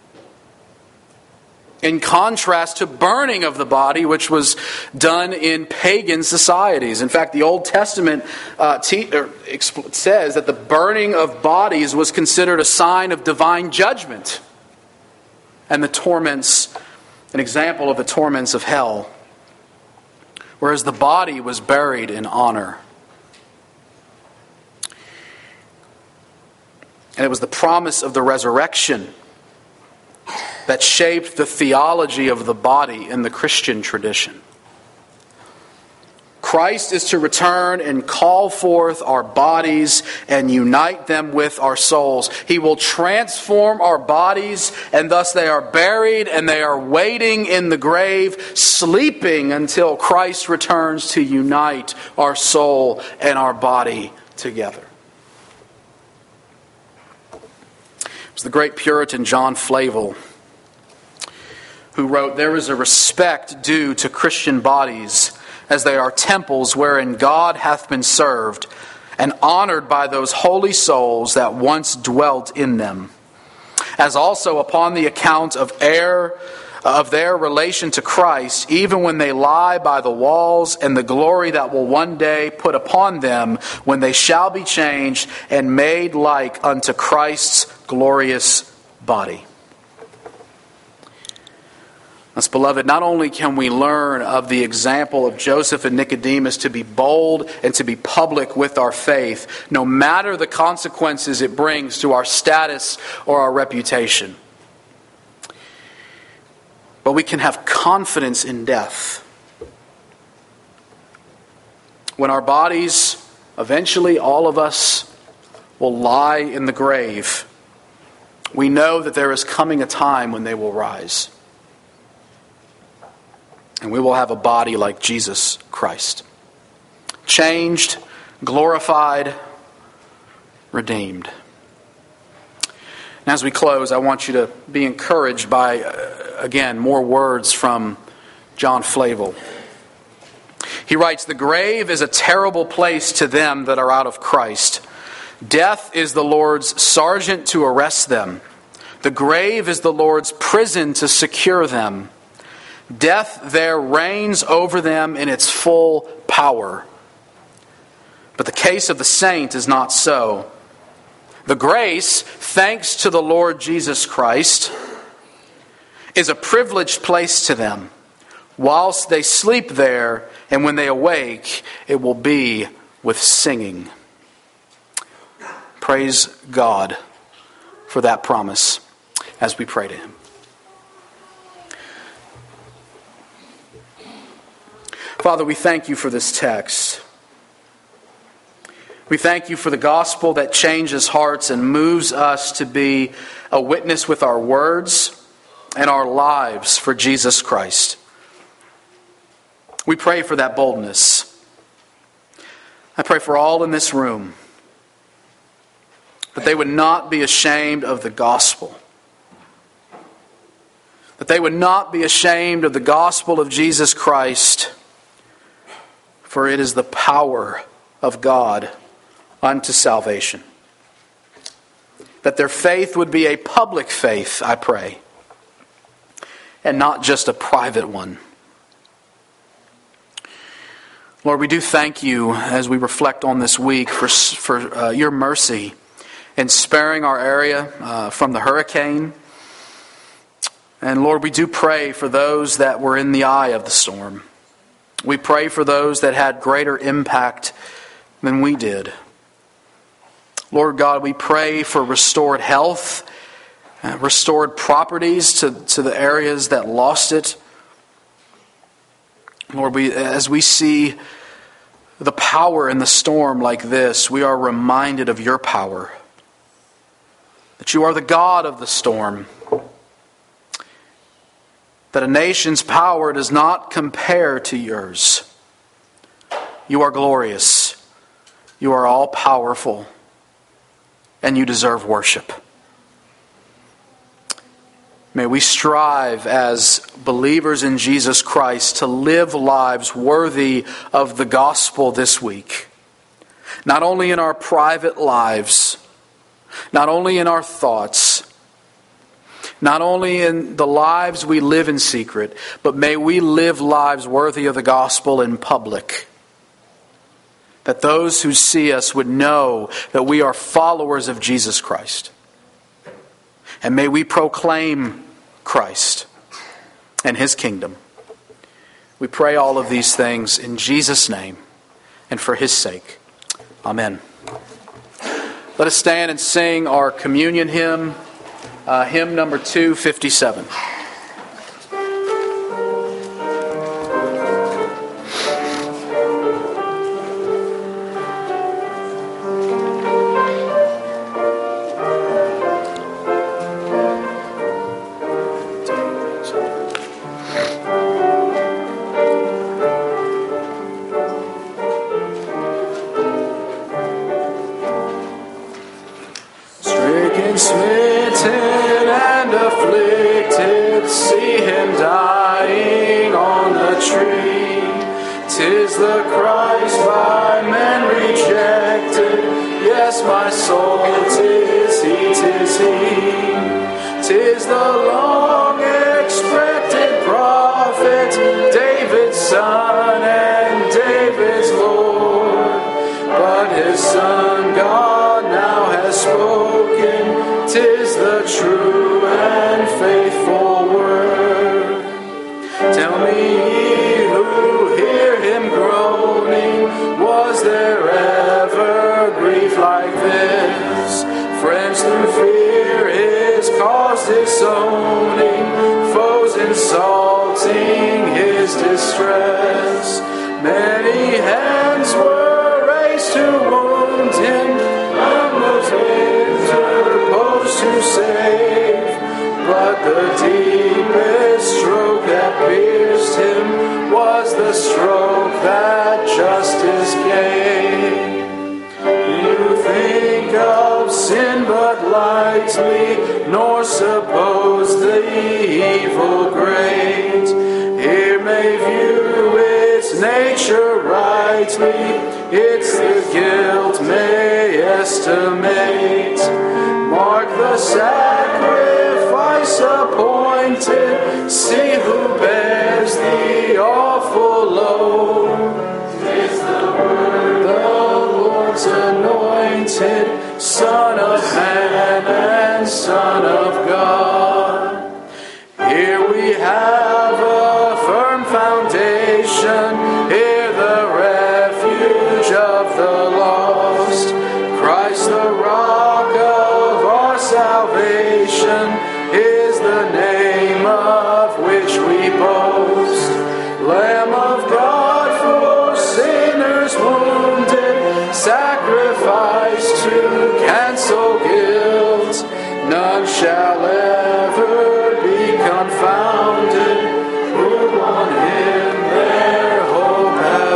in contrast to burning of the body, which was done in pagan societies. In fact, the Old Testament says that the burning of bodies was considered a sign of divine judgment and the torments, an example of the torments of hell, whereas the body was buried in honor. And it was the promise of the resurrection that shaped the theology of the body in the Christian tradition. Christ is to return and call forth our bodies and unite them with our souls. He will transform our bodies, and thus they are buried and they are waiting in the grave, sleeping until Christ returns to unite our soul and our body together. It was the great Puritan John Flavel who wrote, "There is a respect due to Christian bodies, as they are temples wherein God hath been served, and honored by those holy souls that once dwelt in them. As also upon the account of their relation to Christ, even when they lie by the walls, and the glory that will one day put upon them, when they shall be changed and made like unto Christ's glorious body." Thus, beloved, not only can we learn of the example of Joseph and Nicodemus to be bold and to be public with our faith, no matter the consequences it brings to our status or our reputation, but we can have confidence in death. When our bodies, eventually all of us, will lie in the grave, we know that there is coming a time when they will rise. And we will have a body like Jesus Christ. Changed, glorified, redeemed. And as we close, I want you to be encouraged by, again, more words from John Flavel. He writes, "The grave is a terrible place to them that are out of Christ. Death is the Lord's sergeant to arrest them. The grave is the Lord's prison to secure them. Death there reigns over them in its full power. But the case of the saint is not so. The grace, thanks to the Lord Jesus Christ, is a privileged place to them. Whilst they sleep there, and when they awake, it will be with singing." Praise God for that promise as we pray to Him. Father, we thank You for this text. We thank You for the gospel that changes hearts and moves us to be a witness with our words and our lives for Jesus Christ. We pray for that boldness. I pray for all in this room that they would not be ashamed of the gospel. That they would not be ashamed of the gospel of Jesus Christ, for it is the power of God unto salvation. That their faith would be a public faith, I pray, and not just a private one. Lord, we do thank You as we reflect on this week for Your mercy in sparing our area from the hurricane. And Lord, we do pray for those that were in the eye of the storm. We pray for those that had greater impact than we did. Lord God, we pray for restored health, restored properties to the areas that lost it. Lord, as we see the power in the storm like this, we are reminded of Your power. That You are the God of the storm. That a nation's power does not compare to Yours. You are glorious. You are all-powerful. And You deserve worship. May we strive as believers in Jesus Christ to live lives worthy of the gospel this week. Not only in our private lives, not only in our thoughts, not only in the lives we live in secret, but may we live lives worthy of the gospel in public. That those who see us would know that we are followers of Jesus Christ. And may we proclaim Christ and His kingdom. We pray all of these things in Jesus' name and for His sake. Amen. Let us stand and sing our communion hymn, hymn number 257. Smitten and afflicted, see Him dying on the tree. 'Tis the Christ by men rejected. Yes, my soul, 'tis He, 'tis He. 'Tis the long-expected prophet, David's son and David's Lord. But His Son God now has spoken. 'Tis the true and faithful word. Tell me, ye who hear Him groaning, was there ever grief like this? Friends through fear His cause disowning, foes insulting His distress. Many hands were raised to wound Him, to save, but the deepest stroke that pierced Him was the stroke that justice gave. You think of sin but lightly, nor suppose the evil great. Here may view its its nature rightly, it's the guilt may estimate. Mark the sacrifice appointed, see who bears the awful load. It's the word, the Lord's anointed, Son of Man and Son of God. Here we have a firm foundation, here the refuge of the lost. Christ the rock of our salvation is the name of which we boast. Lamb of God for sinners wounded, sacrificed to cancel guilt. None shall ever be confounded who on him their hope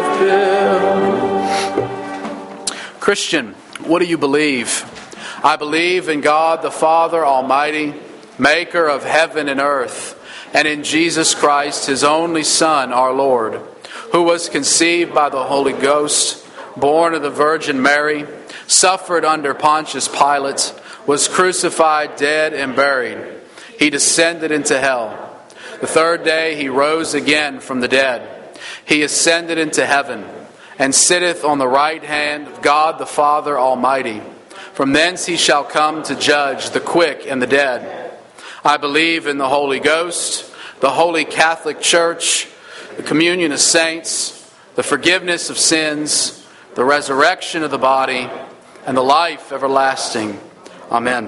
have built. Christian, what do you believe? I believe in God the Father Almighty, maker of heaven and earth, and in Jesus Christ, his only Son, our Lord, who was conceived by the Holy Ghost, born of the Virgin Mary, suffered under Pontius Pilate, was crucified, dead, and buried. He descended into hell. The third day he rose again from the dead. He ascended into heaven, and sitteth on the right hand of God the Father Almighty. From thence he shall come to judge the quick and the dead. I believe in the Holy Ghost, the Holy Catholic Church, the communion of saints, the forgiveness of sins, the resurrection of the body, and the life everlasting. Amen.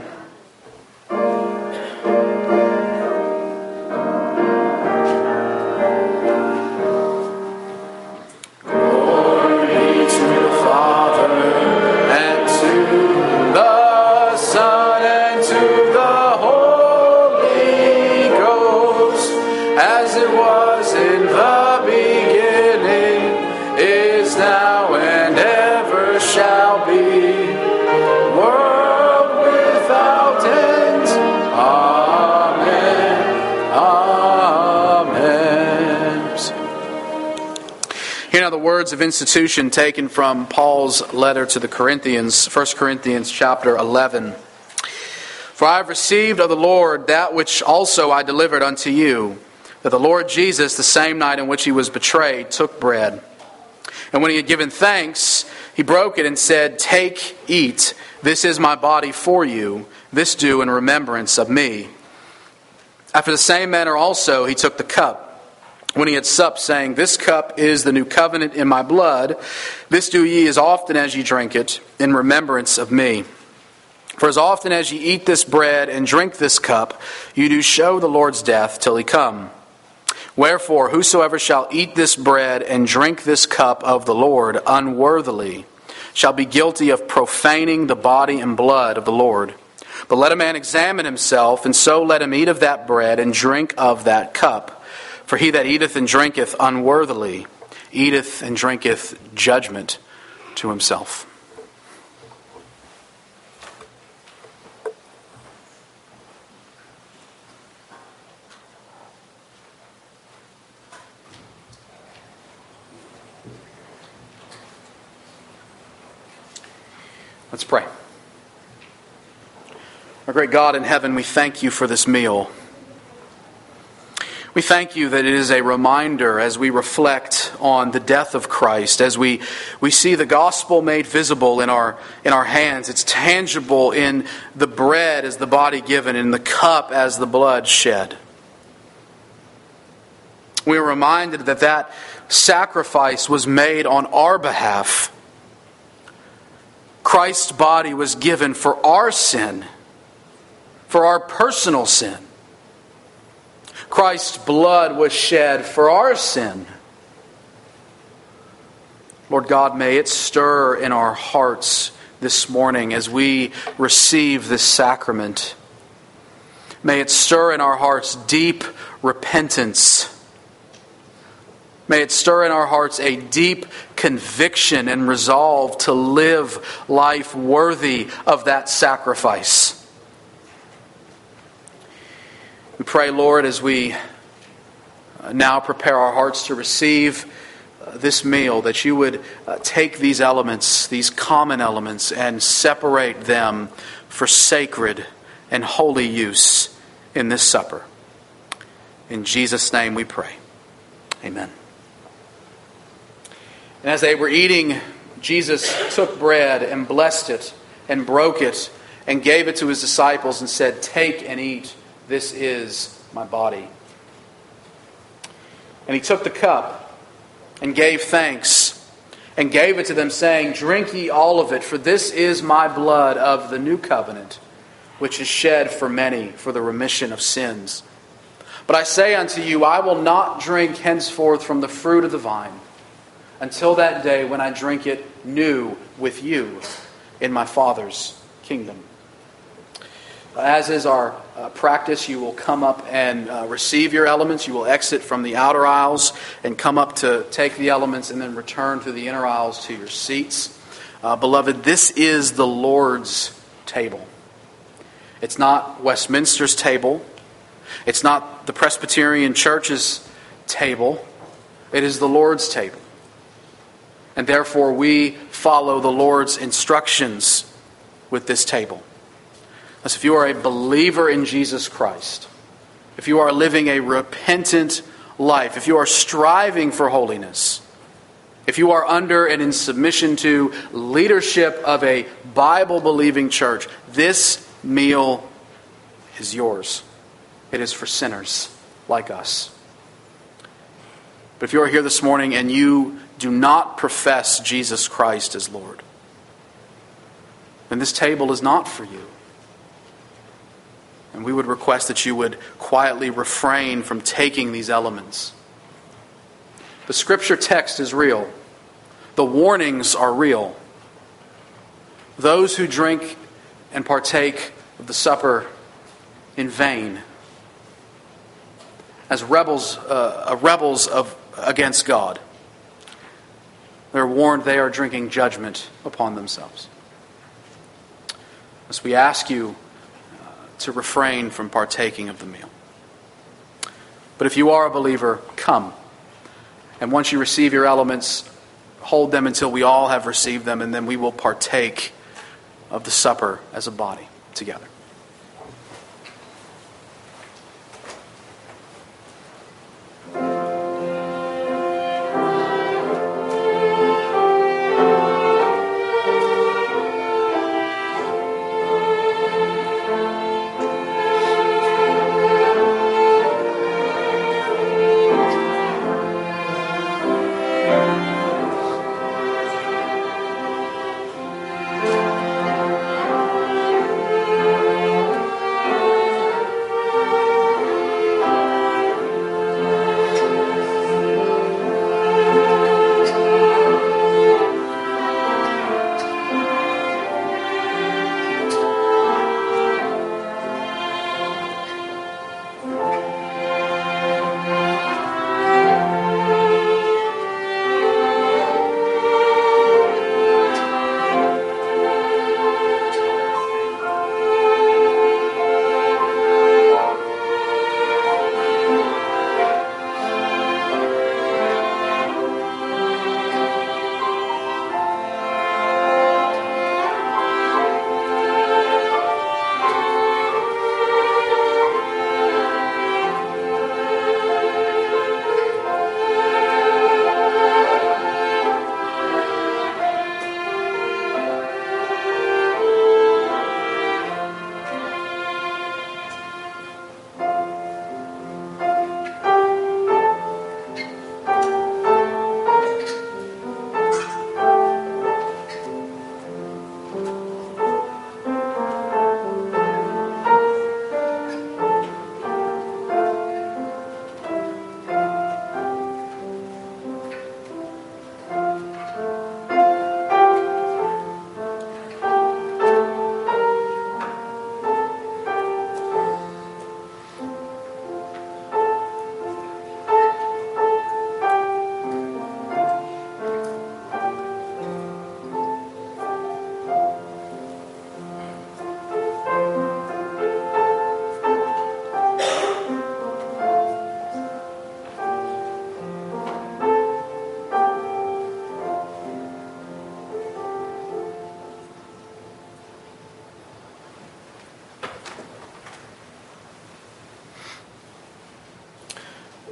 Words of institution taken from Paul's letter to the Corinthians, 1 Corinthians chapter 11. For I have received of the Lord that which also I delivered unto you, that the Lord Jesus, the same night in which he was betrayed, took bread. And when he had given thanks, he broke it and said, Take, eat, this is my body for you, this do in remembrance of me. After the same manner also he took the cup, when he had supped, saying, This cup is the new covenant in my blood. This do ye as often as ye drink it, in remembrance of me. For as often as ye eat this bread and drink this cup, you do show the Lord's death till he come. Wherefore, whosoever shall eat this bread and drink this cup of the Lord unworthily shall be guilty of profaning the body and blood of the Lord. But let a man examine himself, and so let him eat of that bread and drink of that cup. For he that eateth and drinketh unworthily eateth and drinketh judgment to himself. Let's pray. Our great God in heaven, we thank you for this meal. We thank you that it is a reminder as we reflect on the death of Christ, as we see the gospel made visible in our hands. It's tangible in the bread as the body given, in the cup as the blood shed. We are reminded that that sacrifice was made on our behalf. Christ's body was given for our sin, for our personal sin. Christ's blood was shed for our sin. Lord God, may it stir in our hearts this morning as we receive this sacrament. May it stir in our hearts deep repentance. May it stir in our hearts a deep conviction and resolve to live life worthy of that sacrifice. We pray, Lord, as we now prepare our hearts to receive this meal, that you would take these elements, these common elements, and separate them for sacred and holy use in this supper. In Jesus' name we pray. Amen. And as they were eating, Jesus took bread and blessed it and broke it and gave it to his disciples and said, "Take and eat. This is my body." And he took the cup and gave thanks and gave it to them, saying, "Drink ye all of it, for this is my blood of the new covenant, which is shed for many for the remission of sins. But I say unto you, I will not drink henceforth from the fruit of the vine, until that day when I drink it new with you in my Father's kingdom." As is our practice, you will come up and receive your elements. You will exit from the outer aisles and come up to take the elements and then return to the inner aisles to your seats. Beloved, this is the Lord's table. It's not Westminster's table. It's not the Presbyterian Church's table. It is the Lord's table. And therefore we follow the Lord's instructions with this table. As if you are a believer in Jesus Christ, if you are living a repentant life, if you are striving for holiness, if you are under and in submission to leadership of a Bible-believing church, this meal is yours. It is for sinners like us. But if you are here this morning and you do not profess Jesus Christ as Lord, then this table is not for you. And we would request that you would quietly refrain from taking these elements. The Scripture text is real. The warnings are real. Those who drink and partake of the supper in vain, as rebels against God, they're warned they are drinking judgment upon themselves. As we ask you to refrain from partaking of the meal. But if you are a believer, come. And once you receive your elements, hold them until we all have received them, and then we will partake of the supper as a body together.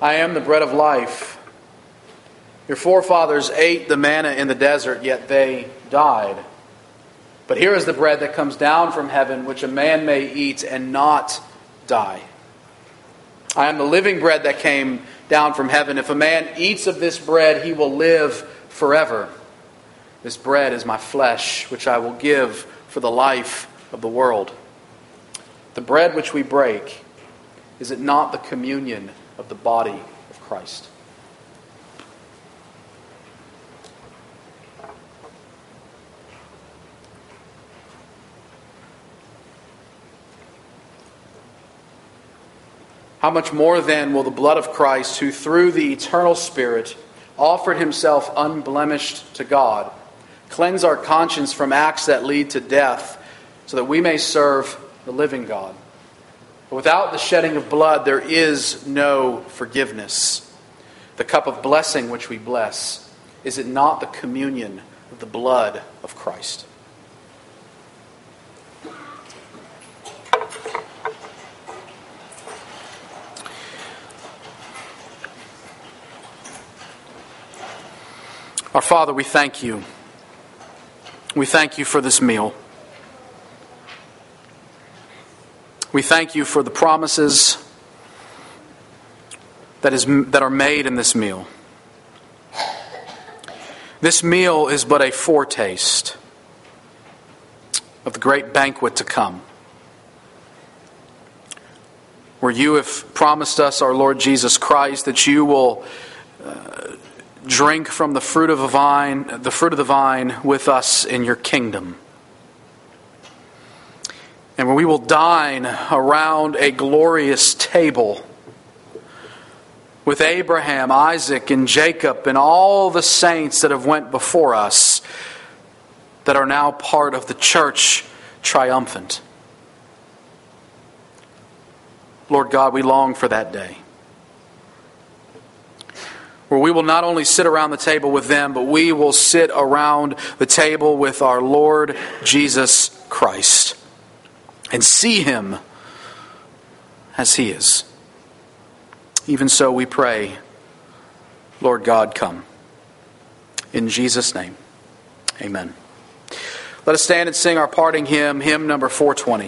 I am the bread of life. Your forefathers ate the manna in the desert, yet they died. But here is the bread that comes down from heaven, which a man may eat and not die. I am the living bread that came down from heaven. If a man eats of this bread, he will live forever. This bread is my flesh, which I will give for the life of the world. The bread which we break, is it not the communion of the body of Christ? How much more then will the blood of Christ, who through the eternal Spirit offered himself unblemished to God, cleanse our conscience from acts that lead to death, so that we may serve the living God? But without the shedding of blood, there is no forgiveness. The cup of blessing which we bless, is it not the communion of the blood of Christ? Our Father, we thank you. We thank you for this meal. We thank you for the promises that are made in this meal. This meal is but a foretaste of the great banquet to come, where you have promised us, our Lord Jesus Christ, that you will drink from the fruit of the vine with us in your kingdom. And where we will dine around a glorious table with Abraham, Isaac, and Jacob, and all the saints that have went before us that are now part of the church triumphant. Lord God, we long for that day, where we will not only sit around the table with them, but we will sit around the table with our Lord Jesus Christ and see Him as He is. Even so we pray, Lord God, come. In Jesus' name, amen. Let us stand and sing our parting hymn, hymn number 420.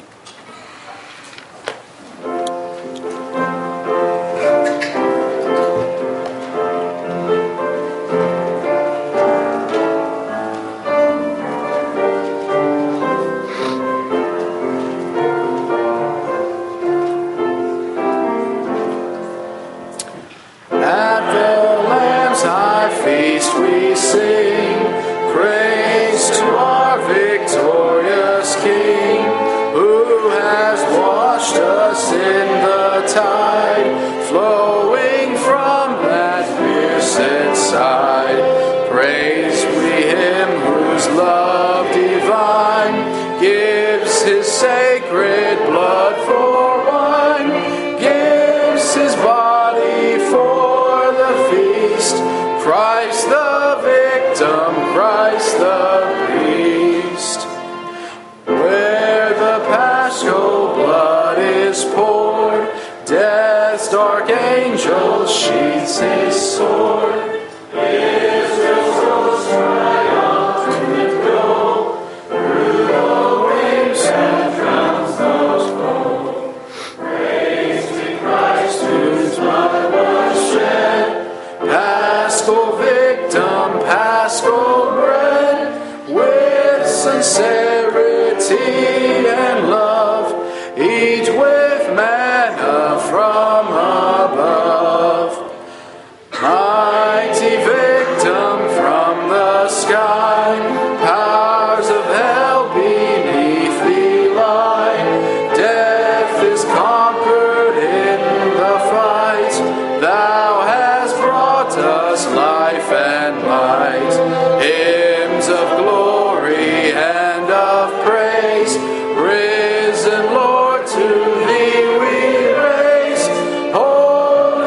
Risen Lord, to thee we raise.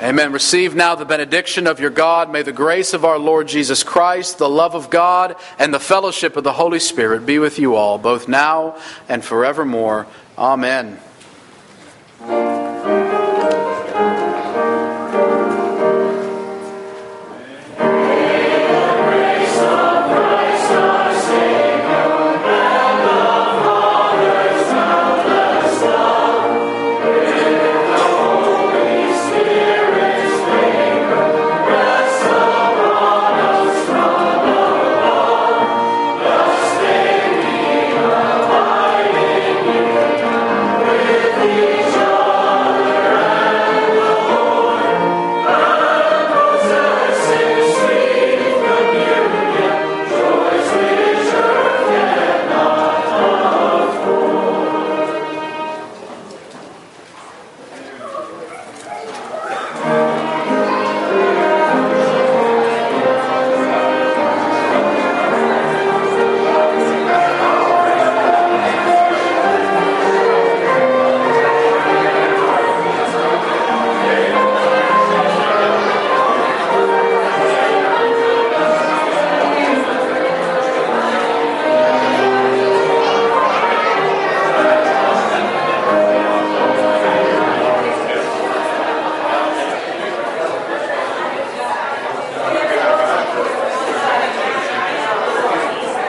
Amen. Receive now the benediction of your God. May the grace of our Lord Jesus Christ, the love of God, and the fellowship of the Holy Spirit be with you all, both now and forevermore. Amen.